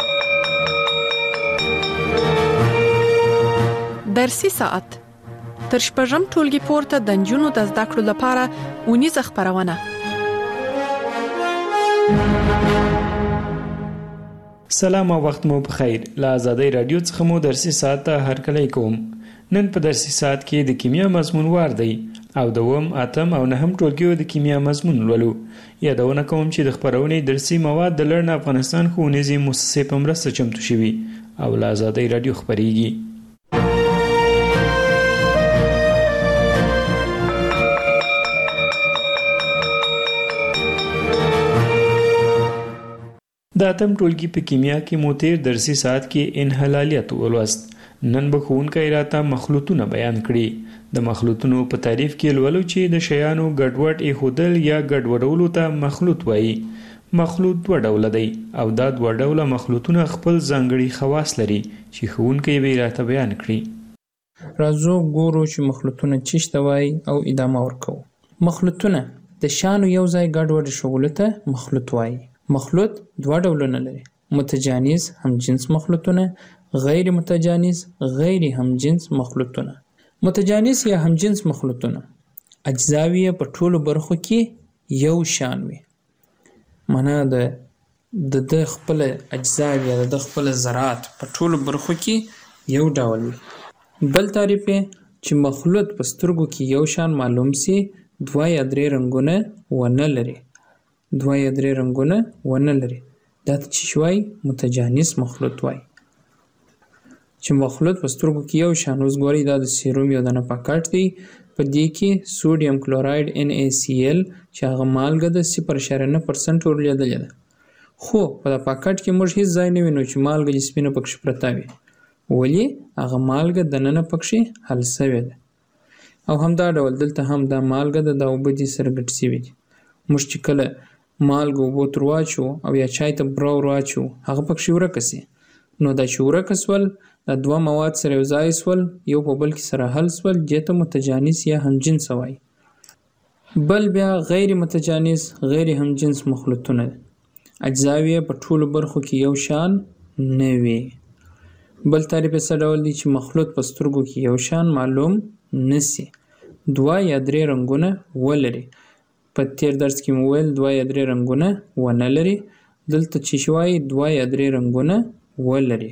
درسي ساعت تر شپږم ټولګي پورته د نجونو د زده کړو لپاره ونیزه خبرونه.
سلام او وخت مو بخیر. له آزادۍ رادیو څخه مو درسي ساعت ته هرکلی کوم. نن په درسي ساعت کې د کیمیا مضمون وار دی او دوم، اتم او نهم ټولګیو د کیمیا مضمون لولو. یادونه کوم چې د خبرونې درسي مواد د لرن افغانستان ښوونیزې مؤسسې په مرسته چمتو شوي او له آزادۍ رادیو خبرېږي. د اتم ټولګي په کیمیا کې مو تیر درسي ساعت کې انحلالیت ولوست. نن به ښوونکی راته مخلوطونه بیان کړي. د مخلوطونو په تعریف کې لولو چې د شیانو ګډوډ ایښودل یا ګډوډولو ته مخلوط وایي. مخلوط دوه ډوله دی او دا دوه ډوله مخلوطونه خپل ځانګړي خواص لري چې ښوونکی به راته بیان کړي.
راځو ګورو چې مخلوطونه څه ته وایي او ادامه ورکوو. مخلوطونه د شیانو یو ځای ګډوډ ایښودلو ته مخلوط وایي. مخلوط دوه ډولونه لري: متجانس همجنس مخلوطونه، غیر متجانس غیر همجنس مخلوطونه. متجانس یا همجنس مخلوطونه اجزاوی په ټولو برخو کې یو شان وي. معنا د خپل اجزاوی یا د خپل ذرات په ټولو برخو کې یو ډول وي. بل تعریف چې مخلوط په سترګو کې یو شان معلوم سي، دوه یا درې رنگونه ونه لري. دوه یا درې رنگونه ونه لري. دا ته چې وایي متجانس مخلوط وایي. چې مخلوط په سترګو کې یو شان. اوس ګورئ دا د سیروم یو دانه پاکټ دی. په دې کې سوډیم کلوراید NaCl چې هغه مالګه د 0.9% ورلیدلې ده. خو په دا پاکټ کې موږ هیڅ ځای نه وینو چې مالګه جسمینه پکې پرته وي. ولې؟ هغه مالګه دننه پکې حل شوې ده. او همدا ډول دلته هم دا مالګه د اوبو دي سره ګډ شوې دي. موږ چې کله مالګه اوبو تر واچو او یا چای ته برا ورواچو هغه پکې ورکه سي. نو دا چې ورکه سول دا دوه مواد سره یو ځای سول، یو په بل کې سره حل سول، دې ته متجانس یا همجنس وایي. بل بیا غیر متجانس غیر همجنس مخلوطونه اجزاوی په ټولو برخو کې یو شان نه وي. بل تعریف یې څه ډول دی چې مخلوط په سترګو کې یو شان معلوم نسی، دوه یا درې رنګونه ولري. په تیر درس کې مو ویل دوه یا درې رنګونه ونه لري. دلته چې وایي دوه یا درې رنګونه ولري.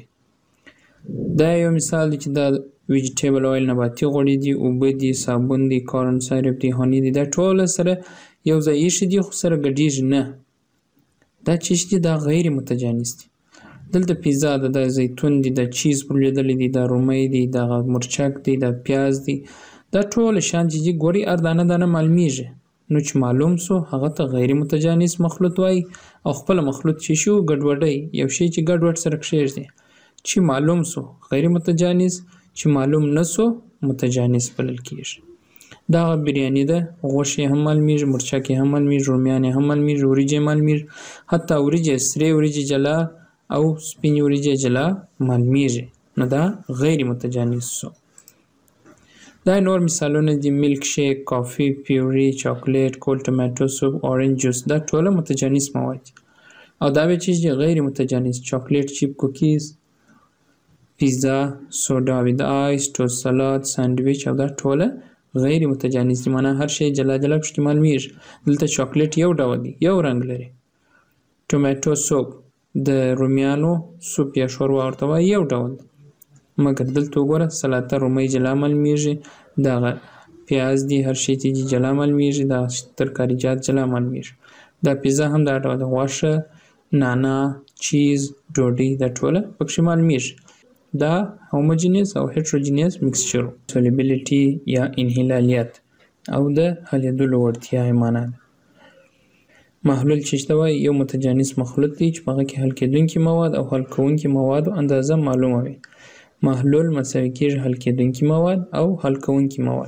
دا یو مثال دی چې دا ویجیټیبل اویل نباتي غوړي دي، اوبه دي، صابون دي، کارن سایرپ دي، هانی دي. دا ټول سره یو ځای ایښي دي خو سره ګډیږي نه. دا چې دي دا غیر متجانس دي. دلته پیزا ده، دا زیتون دي، دا چیز پرلیدلې دي، دا رومي دي، دا مرچک دي، دا پیاز دي. دا ټول شان چې ګوري اردانه دانه معلومیږي. نو چې معلوم سو هغه ته غیر متجانس مخلوط وای. او خپل مخلوط چې شو ګډوډي یو شی چې ګډوډ سره کښېږي چې معلوم سو غیر متجانس، چې معلوم نسو متجانس بلل کېږي. دا بریانی ده، غوښې هم معلومیږي، مرچکې هم معلومیږي، رومیان هم معلومیږي، وریجې معلومیږي، حتی وریجې سرې وریجې جلا او سپینې وریجې جلا معلومیږي. نو دا غیر متجانس سو. دا نور مثالونه دي: ملک شیک، کافی، پیوري، چاکلیټ، کول ټماټو سوپ، اورنج جوس. دا ټول متجانس مواد. او دا به چې غیر متجانس چاکلیټ چیپ، کوکیز، پیزا، سوډا وید آیس، ټوست سلاد، ساندویچ. او دا ټول غیر متجانس دي. معنا هر شی جلا جلا پشت معلومیږي. دلته چاکلیټ یو ډول دی، یو رنگ لري. ټماټو سوپ د رومیانو سوپ یا شوروا ورته وایي، یو ډول دی. مګر دلته وګوره سلاته رومي جلا معلومیږي، دغه پیاز دی هر شی ته جلا معلومیږي، دا ترکاریجات جلا معلومیږي. دا پیزا هم دا ډول غوښه، نانا، چیز، ډوډۍ دا ټول پکې معلومیږي. دا هوموجینس او هټروجینس میکسچر. سولیبیلیټي یا انحلالیت او د حلیدلو وړتیا یې معنا ده. محلول چې ته وایي یو متجانس مخلوط دی چې په هغه کې حل کېدونکي مواد او حل کوونکي موادو اندازه معلومه وي. محلول مساوي کېږي حل کېدونکي مواد او حل کوونکي مواد.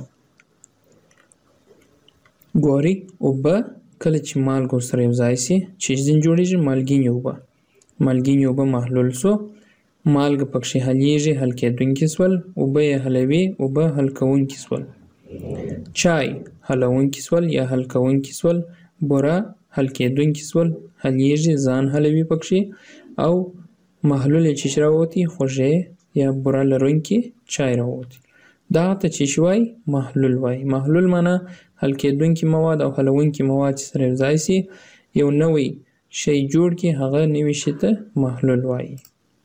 ګوري اوبه کله چې مالګه سره یو ځای سي چې ځین جوړیږي مالګینې اوبه. مالګینې اوبه محلول سو، مالګه پکې حلیږي، حل کېدونکي سول، اوبه یې حلوي، اوبه حل کوونکي سول. چای حلونکي سول یا حل کوونکي سول، بوره حل کېدونکي سول، حلیږي، ځان حلوي پکې، او محلول چې راوتی خوږې یا بوره لرونکي چای راوتی. دغه ته چې شوي محلول وایي. محلول معنا حل کېدونکي مواد او حلونکي مواد چې سره یوځای سي یو نوی شی جوړ کړي، هغه نوي شي ته محلول وایي.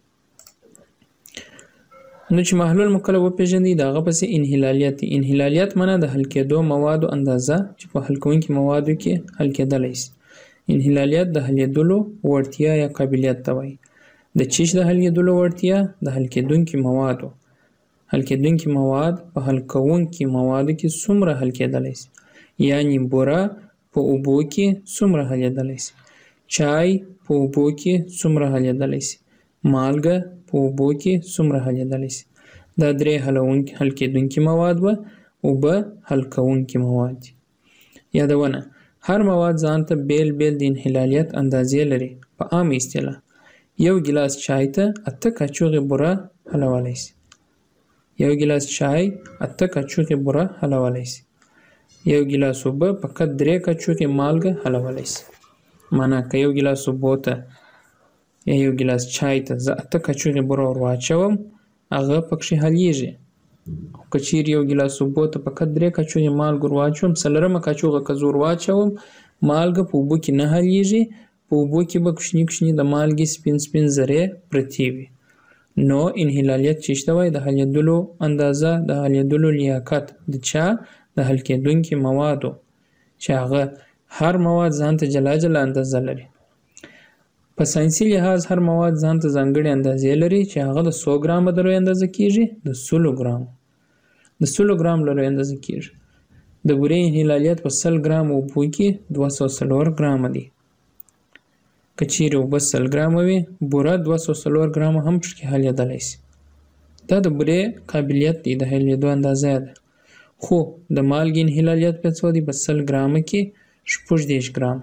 نو چې محلول مو کله وپېژنئ د هغه پسې انحلالیت دي. انحلالیت معنا د حل کېدو موادو اندازه چې په حل کوونکي موادو کې حل کېدلی سي. انحلالیت د حلېدلو وړتیا یا قابلیت ته وایي. د چیش د حل کېدلو وړتیا د حل کېدونکي موادو حل کېدونکي مواد په حل کوونکي موادو کې څومره حل کېدلی سي، یعنې بوره په اوبو کې څومره حلېدلی سي، چای په اوبو کې څومره حلېدلی سي، مالګه په اوبو کې څومره حلېدلی سي. دا درې حل کېدونکي مواد وه، اوبه حل کوونکي مواد دي. یادونه: هر مواد ځان ته بیل بیل د انحلالیت اندازې لري. په عامه اصطلاح یو ګیلاس چای ته 8 کاچوغې بوره حلولی سي. یو ګیلاس چای 8 کاچوغې بوره حلولی سي. یو ګیلاس اوبه فقط 3 کاچوغې مالګه حلولی سي. معنا که یو ګیلاس اوبو ته یا یو ګیلاس چای ته زه 8 کاچوغې بوره ور واچوم، هغه پکښې حلیږي. خو که چیرې یو ګیلاس اوبو ته فقط 3 کاچوغې مالګه ور واچوم، 4مه کاچوغه که زه ور واچوم، مالګه په اوبو کې نه حلیږي. په اوبو کې به کوچني کوچني د مالګې سپین سپین ذرې پرتې وي. نو انحلالیت چې شته وایي د حلېدلو اندازه، د حلېدلو لیاقت د چا؟ د حل کېدونکي موادو، چې هغه هر مواد ځان ته جلا جلا اندازه لري. په ساینسي لحاظ هر مواد ځان ته ځانګړې اندازې لري چې هغه د 100 ګرامه د لوی اندازه کېږي، د 100 ګرام د 100 ګرام له لوی اندازه کېږي. د بورې انحلالیت په 100 ګرام اوبو کې 204 ګرامه دي. که چیرې اوبه 100 ګرامه وي، بوره 204 ګرامه هم پکې حلېدلی سي. دا د بورې قابلیت دی، د حلېدو اندازه ده. خو د مالګې انحلالیت په څو دی؟ په 100 ګرامه کې 14 ګرامه.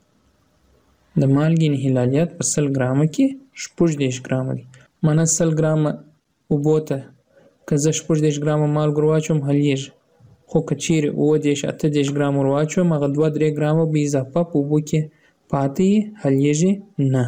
د مالګې انحلالیت په 100 ګرامه کې 14 ګرامه دی. معنا 100 ګرامه اوبو ته که زه 14 ګرامه مالګه ور واچوم حلیږي. خو که چیرې 18 ګرامه ور واچوم، هغه 2-3 ګرامه به اضافه په اوبو کې پاتې حلیږي نه.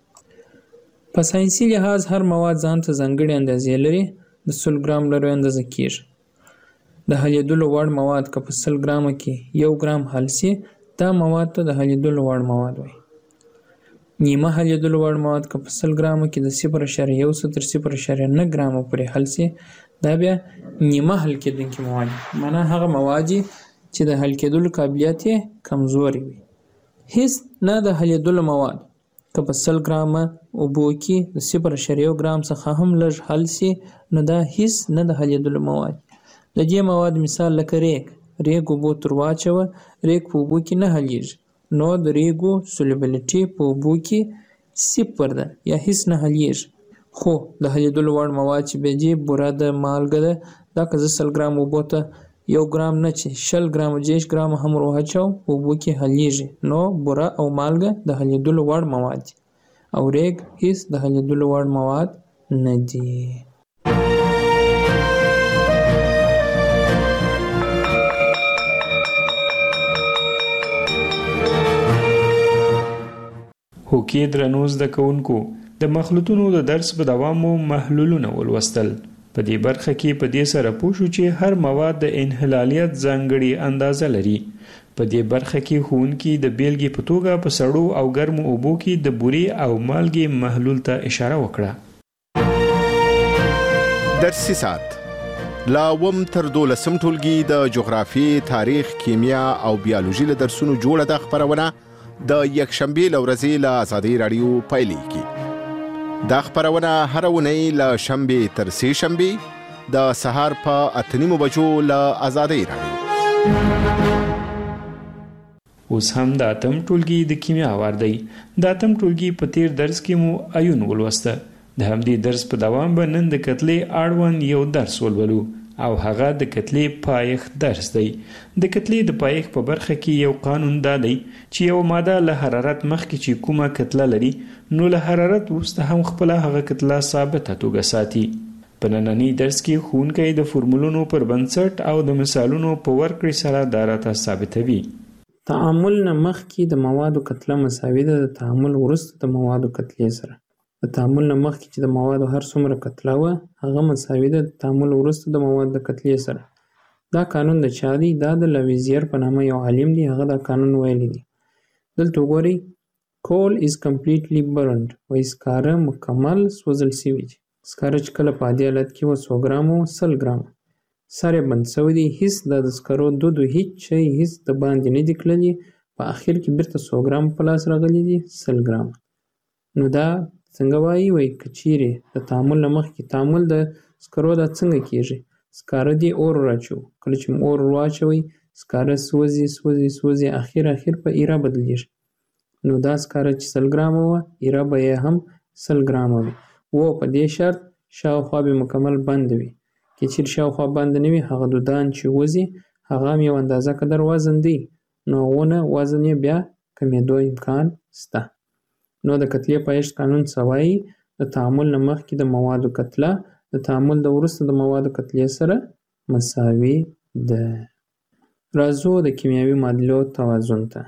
په ساینسي لحاظ هر مواد ځان ته ځانګړې اندازې لري، د 100 ګرام لري اندازه کېږي. د حلېدلو وړ مواد که په 100 ګرامه کې 1 ګرام حل سي، دا مواد ته د حلېدلو وړ مواد وایي. نیمه حلېدلو وړ مواد که په 100 ګرامه کې د 0.1 تر 0.9 ګرامه پورې حل سي، دا بیا نیمه حل کېدونکي مواد دي. معنا هغه مواد چې د حل کېدلو قابلیت یې کمزوري وي. هیڅ نه د حلېدلو مواد که په 100 ګرامه اوبو کې د 0.1 ګرام څخه هم لږ حل سي، نو دا هیڅ نه د حلېدلو مواد. د دې مواد مثال لکه ریګ اوبو تر واچوه، ریګ په اوبو کې نه حلیږي، نو د ریګو سولوبیلیټي په اوبو کې 0 ده یا هیڅ نه حلیږي. خو د حلېدلو وړ مواد چې بیا بوره ده، مالګه ده، دا که زه 100 ګرام اوبو ته 1 ګرام نه چې 20 ګرامه 10 ګرامه هم ور واچوم، په اوبو کې حلیږي. نو بوره او مالګه د حلېدلو وړ مواد دي، او ریګ هیڅ د حلېدلو وړ مواد نه دي.
هوکې درنو زده کوونکو، د مخلوطونو د درس په دوام مو محلولونه ولوستل. په دې برخه کې په دې سره پوه شو چې هر مواد د انحلالیت ځانګړې اندازه لري. په دې برخه کې ښوونکي د بیلګې په توګه په سړو او ګرمو اوبو کې د بورې او مالګې محلول ته اشاره وکړه.
درسي ساعت لا وم تر 12 ټولګي د جغرافي، تاریخ، کیمیا او بیولوژي له درسونو جوړه د خبرونه د یکشنبه لورځي له آزادۍ رادیو پیلېږي. دا خبرونه هر ونی له شنبه تر سه شنبه د سهار په 8:30 بجو له آزادۍ رادیو.
اوس هم د اتم ټولګي د کیمیا وار دی. د اتم ټولګي په تیر درس کې مو ایون ولوسته. د همدې درس په دوام به نن د کتلې اړوند یو درس ولولو او هغه د کتلې پایښت درس دی. د کتلې د پایښت په برخه کې یو قانون دا دی چې یو ماده له حرارت مخکې چې کومه کتله لري، نو له حرارت وروسته هم خپله هغه کتله ثابته توګه ساتي. په ننني درس کې ښوونکی د فورمولونو پر بنسټ او د مثالونو په ورکړې سره دا راته ثابتوي.
تعامل نه مخکې د موادو کتله مساوي ده د تعامل وروسته د موادو کتلې سره. د تعامل نه مخکې چې د موادو هر څومره کتله وه هغه مساوي ده د تعامل وروسته د موادو د کتلې سره. دا قانون د چا دی؟ دا د لویزیر په نامه یو عالم دی، هغه دا قانون ویلی دی. دلته وګورئ coal is completely burned وایي سکاره مکمل سوځل سوي دي. سکاره چې کله په عادي حالت کې وه 100 ګرام و 100 ګرام سر یې بند سوی دی، هیڅ د سکرو دودو هیڅ شی هیڅ د باندې نه دي کړلي، په اخر کې بیرته 100 ګرام په لاس راغلي دي 100 ګرام. نو دا څنګه وایي؟ وایي که چیرې د تعامل نه مخکې تعامل د سکرو دا څنګه کیږي؟ سکاره دې اور راچوو، کله چې اور واچوئ سکاره سوځي سوځي سوځي اخر په ایره بدلیږي. نو دا سکاره چې 100 ګرامه وه ایره به یې هم 100 ګرامه وي. په دې شرط شاوخوا به مکمل بند وي. که چیرې شاوخوا بند نه وي هغه دودان چې وځي هغه هم یو اندازه قدر وزن دی، نو هغونه وزن یې بیا کمېدو امکان شته. نو د کتلې پایښت قانون څه وایي؟ د تعامل نه مخکې د موادو کتله د تعامل د وروسته د موادو کتلې سره مساوي ده. راځو د کیمیاوي معادلو توازن ته.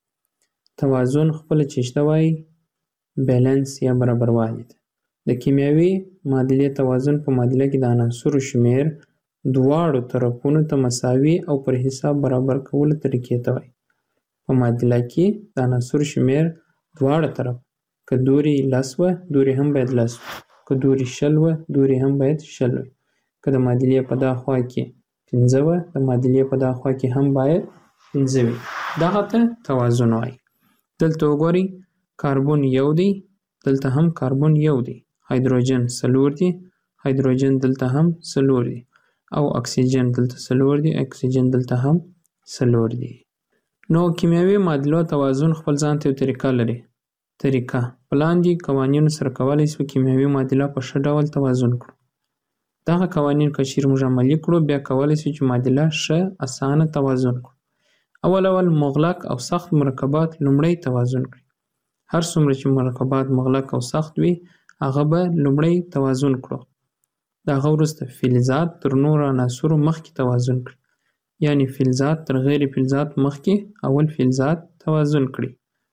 توازن خپله چې شته وایي بیلنس یا برابروالی ده. د کیمیاوي معادلې توازن په معادله کې د عناصرو شمیر دواړو طرفونو ته مساوي او پر حساب برابر کولو طریقې ته وایي. په معادله کې د عناصرو شمیر دواړه طرف که دوري 10 وه دوري هم باید 10 وي، که دوري 20 وه دوري هم باید 20 وي، که د معادلې په دا خوا کې 15 وه د معادلې په دا خوا کې هم باید 15 وي. دغه ته توازن وایي. دلته وګورئ کاربن یو دی، دلته هم کاربن یو دی، هایدروجن 4 دی، هایدروجن دلته هم 4 دی، او اکسیجن دلته 4 دی، اکسیجن دلته هم 4 دی. نو کیمیاوي معادلو توازن خپل ځان ته یو طریقه لري. طریقه په لاندې قوانینو سره کولی شو کیمیاوي معادله په ښه ډول توازن کړو. دغه قوانین که چیرې موږ عملي کړو بیا کولی شو چې معادله ښه اسانه توازن کړو. اول مغلق او سخت مرکبات لومړی توازن کړي. هر څومره چې مرکبات مغلق او سخت وي هغه به لومړی توازن کړو. د هغه وروسته فلزات تر نورو عناصرو مخکې توازن کړي، یعنی فلزات تر غیر فلزات مخکې اول فلزات توازن کړي.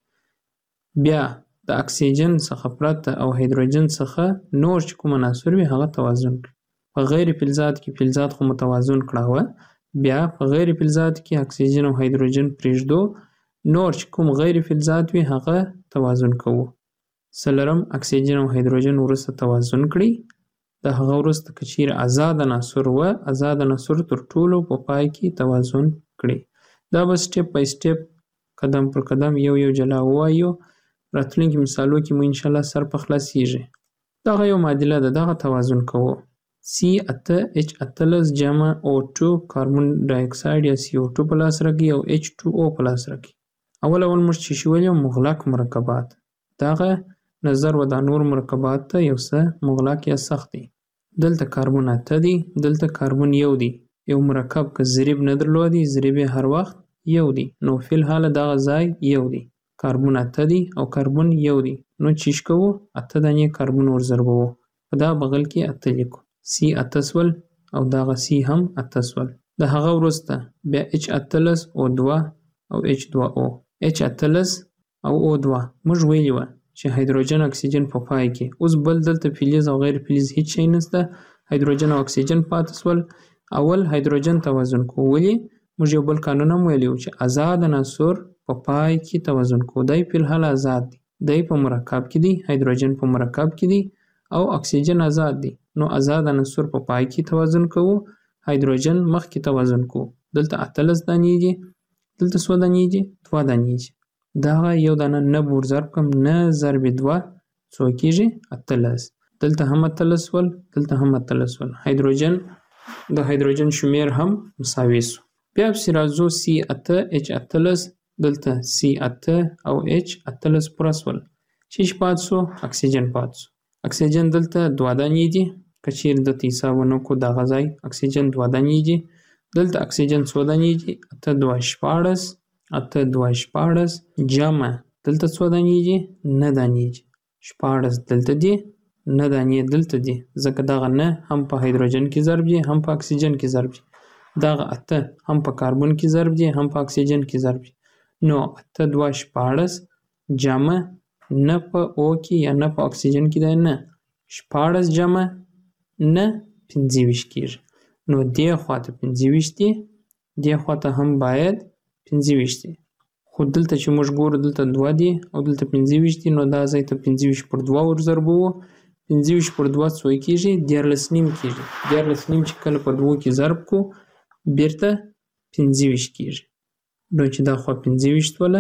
بیا د اکسیجن څخه پرته او هایدروجن څخه نور چې کوم عناصر وي هغه توازن کړي. په غیر فلزات کې فلزات خو متوازن کړه، بیا په غیر فلزات کې اکسیجن او هایدروجن پرېږدو، نور چې کوم غیر فلزات وي هغه توازن کوو. څلورم اکسیجن او هایدروجن وروسته توازن کړي. د هغه وروسته که چیرې آزاد عناصر وه آزاد عناصر تر ټولو په پای کې توازن کړي. دا به سټپ بای سټپ قدم پر قدم یو جلا ووایو. راتلونکي مثالو کې مو انشاءالله سر په خلاصیږي. دغه یو معادله ده، دغه توازن کوو. C8H18 جمع O2 کاربن ډای اکساید یا CO2 په لاس راکړي او H2O په لاس راکړي. اول موږ چې ویل مغلق مرکبات، دغه نظر و د نور مرکبات ته یو څه مغلق یا سخت دی. دلته کاربن 8 دی، دلته کاربن یو دی. یو مرکب که ضریب نه درلودي ضریب هر وخت یو دی، نو فی الحال دغه ځای یو دی. کاربن 8 دی او کاربن یو دی، نو چیش کوو 8 دانې کاربن ور ضربوو، په دا بغل کې 8 لیکو. C8 سول او دغه C هم 8 سول. د هغه وروسته بیا H18 O2 او H2O. H18 او O2 موږ ویلي وه چې هایدروجن اکسیجن په پای کې. اوس بل دلته فلز او غیر فلز هیڅ شی نشته، هایدروجن او اکسیجن پاتې سول. اول هایدروجن توازن کوو. ولې؟ موږ یو بل قانون هم ویلی و چې آزاد عناصر په پای کې توازن کوو. دی فی الحال آزاد دی، دی په مرکب کې دی، هایدروجن په مرکب کې دی او اکسیجن آزاد دی. نو آزاد عناصر په پای کې توازن کوو، هایدروجن مخکې توازن کوو. دلته 18 دانې دي، دلته څو دانې دي؟ 2 دانې دي. دغه یو دانه نه ور ضرب کړم، نه ضرب 2 څو کېږي؟ 18. دلته هم 18 سول، دلته هم 18 سول. هایدروجن د هایدروجن شمیر هم مساوي سو. بیا پسې راځو C8H18 دلته C8 او H18 پوره سول. چې پاتې سو؟ اکسیجن پاتې سو. اکسیجن دلته 2 دانې دي، که چیرې دلته حساب ونه کړو دغه ځای اکسیجن 2 دانې دي. دلته اکسیجن څو دانې دي؟ 8 2 16 8 2 16 جمع دلته څو دانې دي؟ 9 دانې دي. 16 دلته دي، 9 دانې دلته دي، ځکه دغه 9 هم په هایدروجن کې ضرب دي هم په اکسیجن کې ضرب دي. دغه 8 هم په کاربن کې ضرب دي هم په اکسیجن کې ضرب دي. نو 8 2 16 جمع نه په او کې یا نه په اکسیجن کې دی، نه 14 جمع نه 25 کېږي. نو دې خواته 25 دي، دې خواته هم باید 25 دي. خو دلته چې موږ ګورو دلته 2 دي او دلته 25 دي، نو دا ځای ته 25 پر 2 ورضربوو. 25 پر 2 څو کېږي؟ 13 نیم کېږي. 13 نیم چې کله په 2 کې ضرب کو بیرته 25 کېږي. نو چې دا خوا 25 وله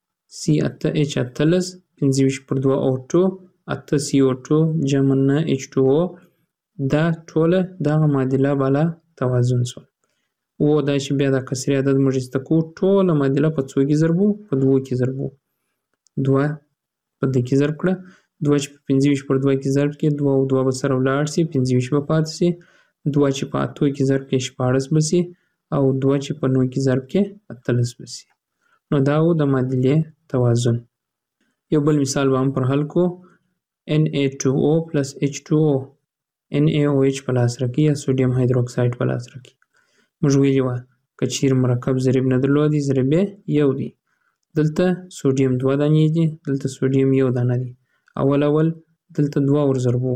C8H18 25 پر 2 O2 8 CO2 جمع نه H2O، دا ټوله دغه معادله بالا توازن شول. او دا چې بیا د کسري عدد موږ ایسته کوو، ټوله معادله په څو کې ضربو؟ په 2 کې ضربو. 2 په دې کې ضرب کړه، 2 چې په 25 پر 2 کې ضرب کې 2 او 2 به سره ولاړ شي، 25 به پاتې شي. 2 چې په 8 کې ضرب کې 14 به شي او 2 چې په 9 کې ضرب کې 18 به شي. نو دا و د معادلې توازن. یو بل مثال به هم پر حل کو. Na2O plus H2O NaOH په لاس راکړي یا سوډیم هایدروکساید په لاس راکړي. موږ ویلي وه که چیرې مرکب ضریب نه درلودي، ضریب یې 1 دی. دلته سوډیم 2 دانې دي، دلته سوډیم 1 دانه دی. اول دلته 2 ورضربو،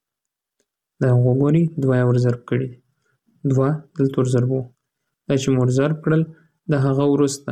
دا وګورئ 2 یې ورضرب کړي، 2 دلته ورضربو. دا چې مو ورضرب کړل د هغه وروسته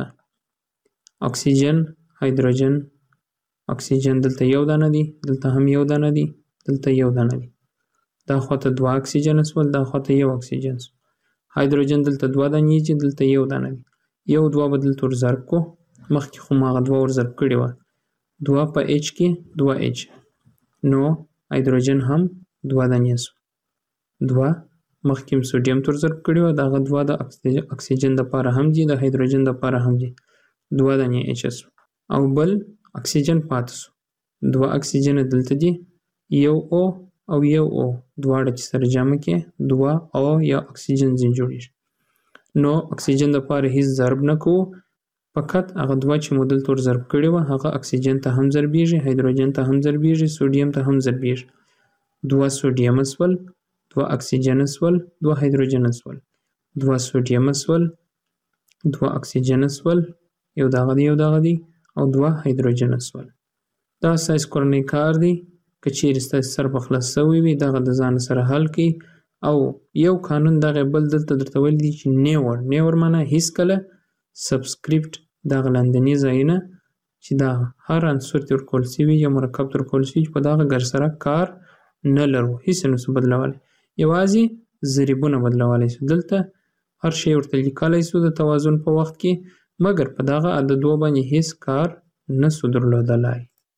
اکسیجن هایدروجن، اکسیجن دلته 1 دانه دی، دلته هم 1 دانه دی، دلته 1 دانه دی. دا خواته 2 اکسیجن اسول، دا خواته 1 اکسیجن اسول. هایدروجن دلته 2 دانې دي، دلته 1 دانه دی. 1 2 به دلته ورضرب کو، مخکې خو ما هغه 2 ورضرب کړي وه. 2 په H کې 2H، نو هایدروجن هم 2 دانې اسول. 2 مخکې سوډیم ته ورضرب کړي وه، دغه 2 د اکسیجن دپاره هم دي، د هایدروجن دپاره هم دي. 2 دانې H اسول او بل اکسیجن پاتې سو. 2 اکسیجن دلته دي، 1 O او 1 O، دواړه چې سره جمع کې 2 O یا اکسیجن ځین جوړیږي. نو اکسیجن دپاره هیڅ ضرب نه کوو، فقط هغه 2 چې مو دلته ورضرب کړي وه هغه اکسیجن ته هم ضربیږي، هایدروجن ته هم ضربیږي، سوډیم ته هم ضربیږي. 2 سوډیم اسول، 2 اکسیجن اسول، 2 هایدروجن اسول، 2 سوډیم اسول، 2 اکسیجن اسول، یو دغه دی یو دغه دی، او 2 هایدروجن اسول. دا ستاسې کورنی کار دی. که چیرې ستاسې سر په خلاص شوی وي دغه د ځان سره حل کړئ. او یو قانون دغه بل دلته درته ویل دي چې نیور معنی هیڅکله سبسکریپټ دغه لاندني ځایونه چې دا هر عنصر ته ورکول شوي یا مرکب ته ورکول شوي چې په دغه ګر سره کار نه لرو، هیڅ یې نسو بدلولی، یوازې ضریبونه بدلولی شو. دلته هر شی ورته لیکلی شو د توازن په وخت کې، مګر په دغه عددو باندې هیڅ کار نسو درلودلی.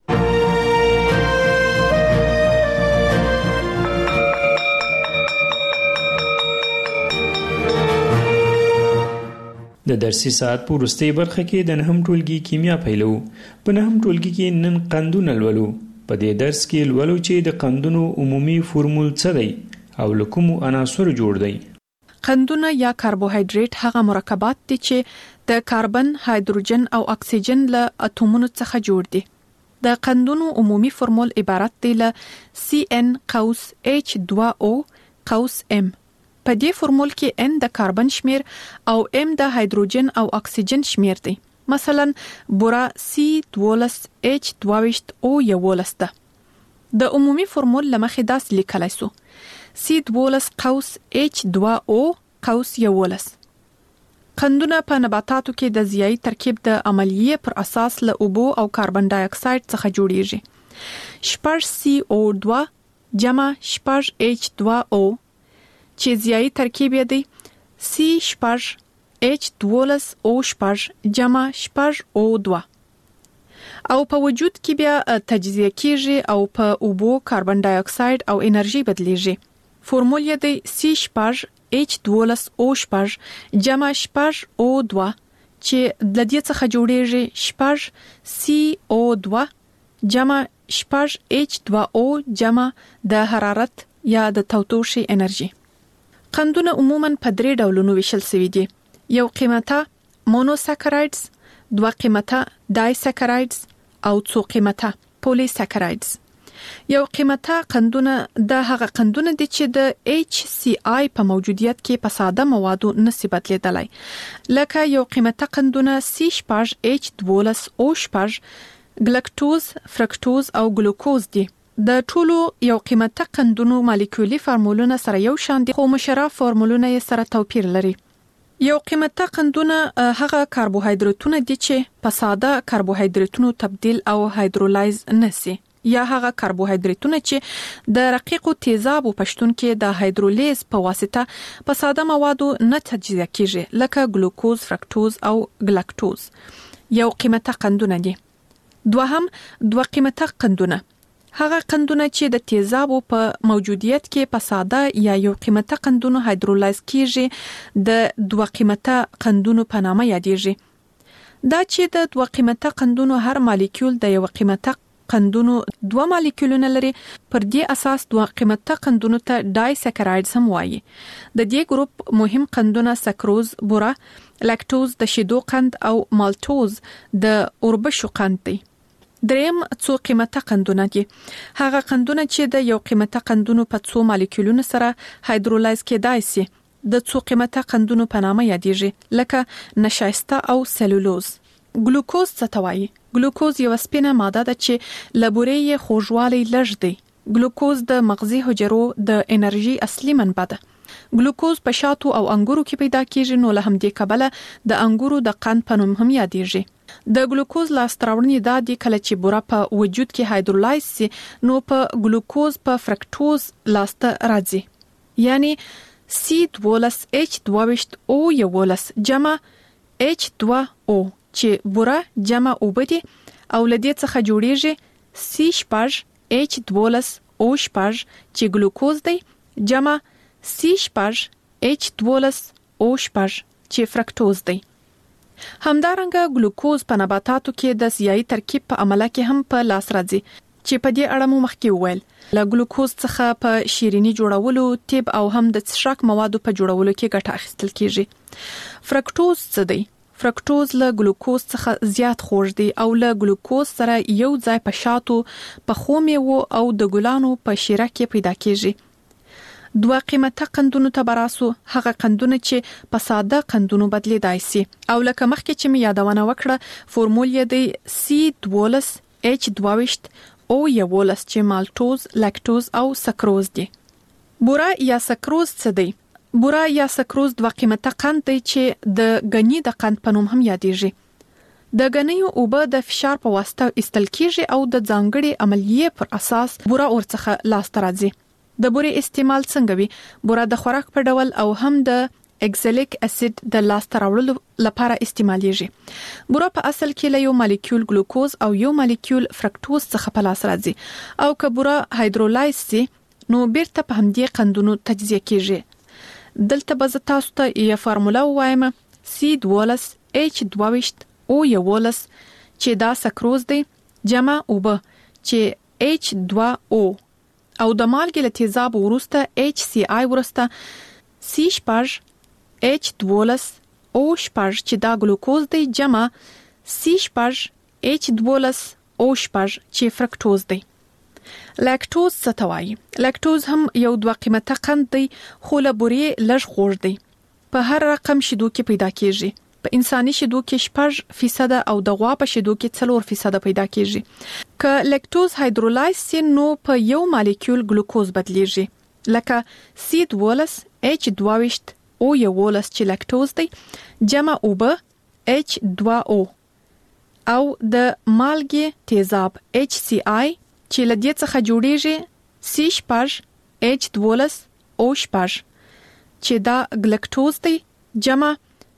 د درسي ساعت په وروستۍ برخه کې د نهم ټولګي کیمیا پیلو. په نهم ټولګي کې نن قندونه لولو. په دې درس کې لولو چې د قندونو عمومي فورمول څه دی او له کومو عناصرو جوړ دی.
قندونه یا کاربوهایډریټ هغه مرکبات دي چې د کاربن، هایدروجن او اکسیجن له اتومونو څخه جوړ دي. د قندونو عمومي فورمول عبارت دی له CN(H2O)M. په دې فورمول کې N د کاربن شمیر او M د هایدروجن او اکسیجن شمیر دی. مثلا بوره C12H22O11 ده. د عمومي فورمول لمخې داس لیکلای سو C12H2O11. قندونه په نباتاتو کې د ضیائی ترکیب د عملیې پر اساس له اوبو او کاربن ډای اکساید څخه جوړیږي. 6CO2 جمع 6H2O چې ضیائی ترکیب یې دی C6H12O6 جمع 6O2 او په وجود کې بیا تجزیه کیږي او په اوبو، کاربن ډای اکساید او انرژي بدلیږي. فورمول یې دی C6H12O6 جمع 6O2 چې د دې څخه جوړیږي 6CO2 جمع 6H2O جمع د حرارت یا د تودوخې انرژي. قندونه عموماً په 3 ډولونو ویشل شوي دي. یو قیمته مونوساکرایډز، 2 قیمته ډایساکرایډز او 2 قیمته پولیساکرایډز. یو قیمته قندونه د هغه قندونه دي چې د HCI په موجودیت کې په ساده موادو نسي بدلیدلی. لکه یو قیمته قندونه C6H12O6 ګلکټوز، فرکټوز او ګلوکوز دي. د ټولو یو قیمته قندونو مالیکولي فارمولونه سره یو شان دي، خو مشره فارمولونه یې سره توپیر لري. یو قیمته قندونه هغه کاربوهایدراتونه دي چې په ساده کاربوهایدراتونو تبدیل او هایدرولایز نشي، یا هغه کاربوهایدراتونه چې د رقیقو تیزابو پشتون کې د هایدرولیز په واسطه په ساده موادو نه تجزیه کیږي، لکه ګلوکوز، فرکټوز او ګلکټوز. یو قیمته قندونه دي. دوهم، دوه قیمته قندونه. هغه قندونه چې د تیزابو په موجودیت کې په ساده یا یو قیمته قندونو هایدرولایز کیږي، د دوه قیمته قندونو په نامه یادېږي. دا چې د دوه قیمته قندونو هر مالیکول د یو قیمته قندونو دوه مالیکولونه لري، پر دې اساس دوه قیمته قندونو ته ډای سکرایډز هم وایي. د دې ګروپ مهم قندونه سکروز، بوره، لاکټوز د شیدو قند او مالټوز د اوربشو قند دي. دریم، څو قیمته قندونه دي. هغه قندونه چې د یو قیمته قندونو په څو مالیکولونو سره هایدرولایز کېدای شي د څو قیمته قندونو په نامه یادېږي، لکه نشایسته او سلولوز. ګلوکوز څه ته وایي؟ ګلوکوز یو سپینه ماده ده چې له بورې یې خوږوالی لږ دی. ګلوکوز د مغزي حجرو د انرژي اصلي منبع ده. ګلوکوز په شاتو او انګورو کې پیدا کیږي، نو له همدې کبله د انګورو د قند په نوم هم یادېږي. د ګلوکوز لاسته راوړنې دا دي کله چې بوره په وجود کې هایدرولایز شي، نو په ګلوکوز په فرکټوز لاسته راځي، یعنی C12H12O11 جمع H2O چې بوره جمع اوبه دي، او لدې څخه جوړیږي C12H12O چې ګلوکوز دی جمع C12H12O چې فرکټوز دی. همدارنګه ګلوکوز په نباتاتو کې د سیاهي ترکیب په عمله کې هم په لاس راځي، چې په دې اړه مو مخکې وویل. له ګلوکوز څخه په شیرینی جوړولو، طب او هم د څښاک موادو په جوړولو کې ګټه اخیستل کیږي. فرکټوز څه دی؟ فرکټوز له ګلوکوز څخه زیات خوږ دی او له ګلوکوز سره یو ځای په شاتو، په خو میوو او د ګلانو په شیره کې پیدا کیږي. دوه قیمته قندونو ته براسو، هغه قندونه چې په ساده قندونو بدلیدای شي، او لکه مخکې چې می یادونه وکړه فورمول یې دی C12H12O11 چې مالټوز، لاکټوز او سکروز دي. بوره یا سکروز څه دی؟ بوره یا سکروز دوه قیمته قند دی چې د غنی د قند په نوم هم یادېږي. د غنیو اوبه د فشار په واسطه استل کیږي او د ځانګړي عملیې پر اساس بوره ورڅخه لاسته راځي. د بورې استعمال څنګه وي؟ بوره د خوراک په ډول او هم د اکسلیک اسید د لاسته راوړلو لپاره استعمالیږي. بوره په اصل کې له یو مالیکول ګلوکوز او یو مالیکول فرکټوز څخه په لاس راځي، او که بوره هایدرولایز شي نو بیرته په همدې قندونو تجزیه کیږي. دلته به زه تاسو ته یو فارموله وایم، C12H12O11 چې دا سکروز دی جمع اوبه چې H2O، او د مالګې له تیزاب وروسته HCl وروسته C12H12O چې دا ګلوکوز دی جمع C12H12O چې فرکټوز دی. لاکټوز څه ته وایي؟ لاکټوز هم یو دوه قیمته قند دی، خو له بورې لږ خوږ دی. په هر رقم شیدو کې پیدا کیږي. په انساني شیدو کې 6% او د غوا په شیدو کې 4% پیدا کیږي. که لاکټوز هایدرولایز شي نو په یو مالیکول ګلوکوز بدلیږي، لکه C12H12O11 چې لاکټوز دی جمع اوبه H2O، او د مالګې تیزاب HCl چې له دې څخه جوړیږي C12H12O چې دا ګلکټوز دی جمع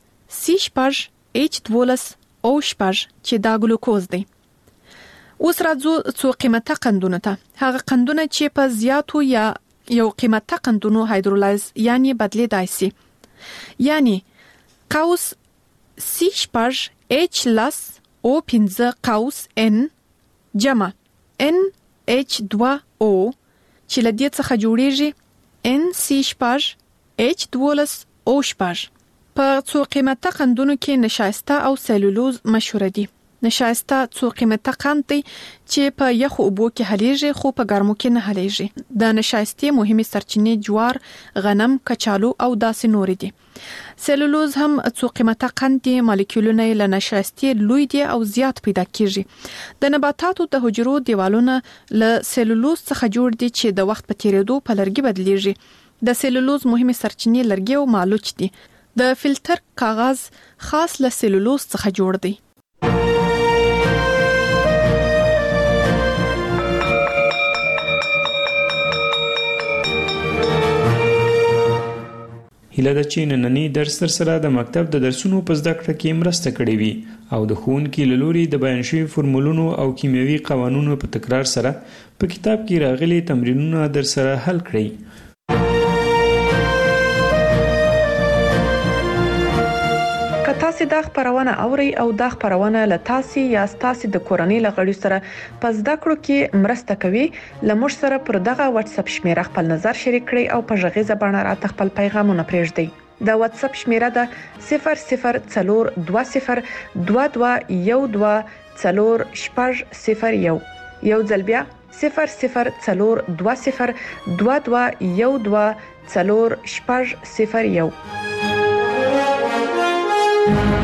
C12H12O چې دا ګلوکوز دی. اوس راځو څو قیمته قندونه ته. هغه قندونه چې په زیاتو یا یو قیمته قندونو هایدرولایز یعنی بدلیدای شي، یعنی قوس C12H15N جمع NH2O چې له دې څخه جوړیږي NC12H12O. په څو قیمته قندونو کې نشایسته او سلولوز مشهور دي. نشایسته څو قیمته قند دی چې په یخو اوبو کې حلیږي خو په ګرمو کې نه حلیږي. د نشایستې مهمه سرچینې جوار، غنم، کچالو او داسې نور دي. سلولوز هم څو قیمته قند دي، مالیکولونه له نشایستې لوی دي او زیات پیدا کیږي. د نباتاتو د حجرو دیوالونه له سلولوز څخه جوړ دي چې د وخت په تیریدو په لرګي بدلیږي. د سلولوز مهمه سرچینې لرګي او مالوچ دي. د فلټر کاغذ خاص له سلولوز څخه جوړ دی.
هیله ده چې نننی درس تر سره د مکتب د درسونو په زده کړه کې مرسته کړې وي او د ښوونکي له لوري د بیان شوي فورمولونو او کیمیاوي قوانینو په تکرار سره په کتاب کې راغلي تمرینونه در سره حل کړئ.
که تاسو دا خبرونه اورئ او دا خبرونه له تاسو یا تاسو د کورنۍ لغړي سره په زده کړو کې مرسته کوي، لمر سره پر دغه واتس اپ شمیره خپل نظر شریک کړئ او په ژغیزه باندې راته خپل پیغامونه پرېږدئ. د واتس اپ شمیره ده 002012124001. یو ځل بیا 002012124001.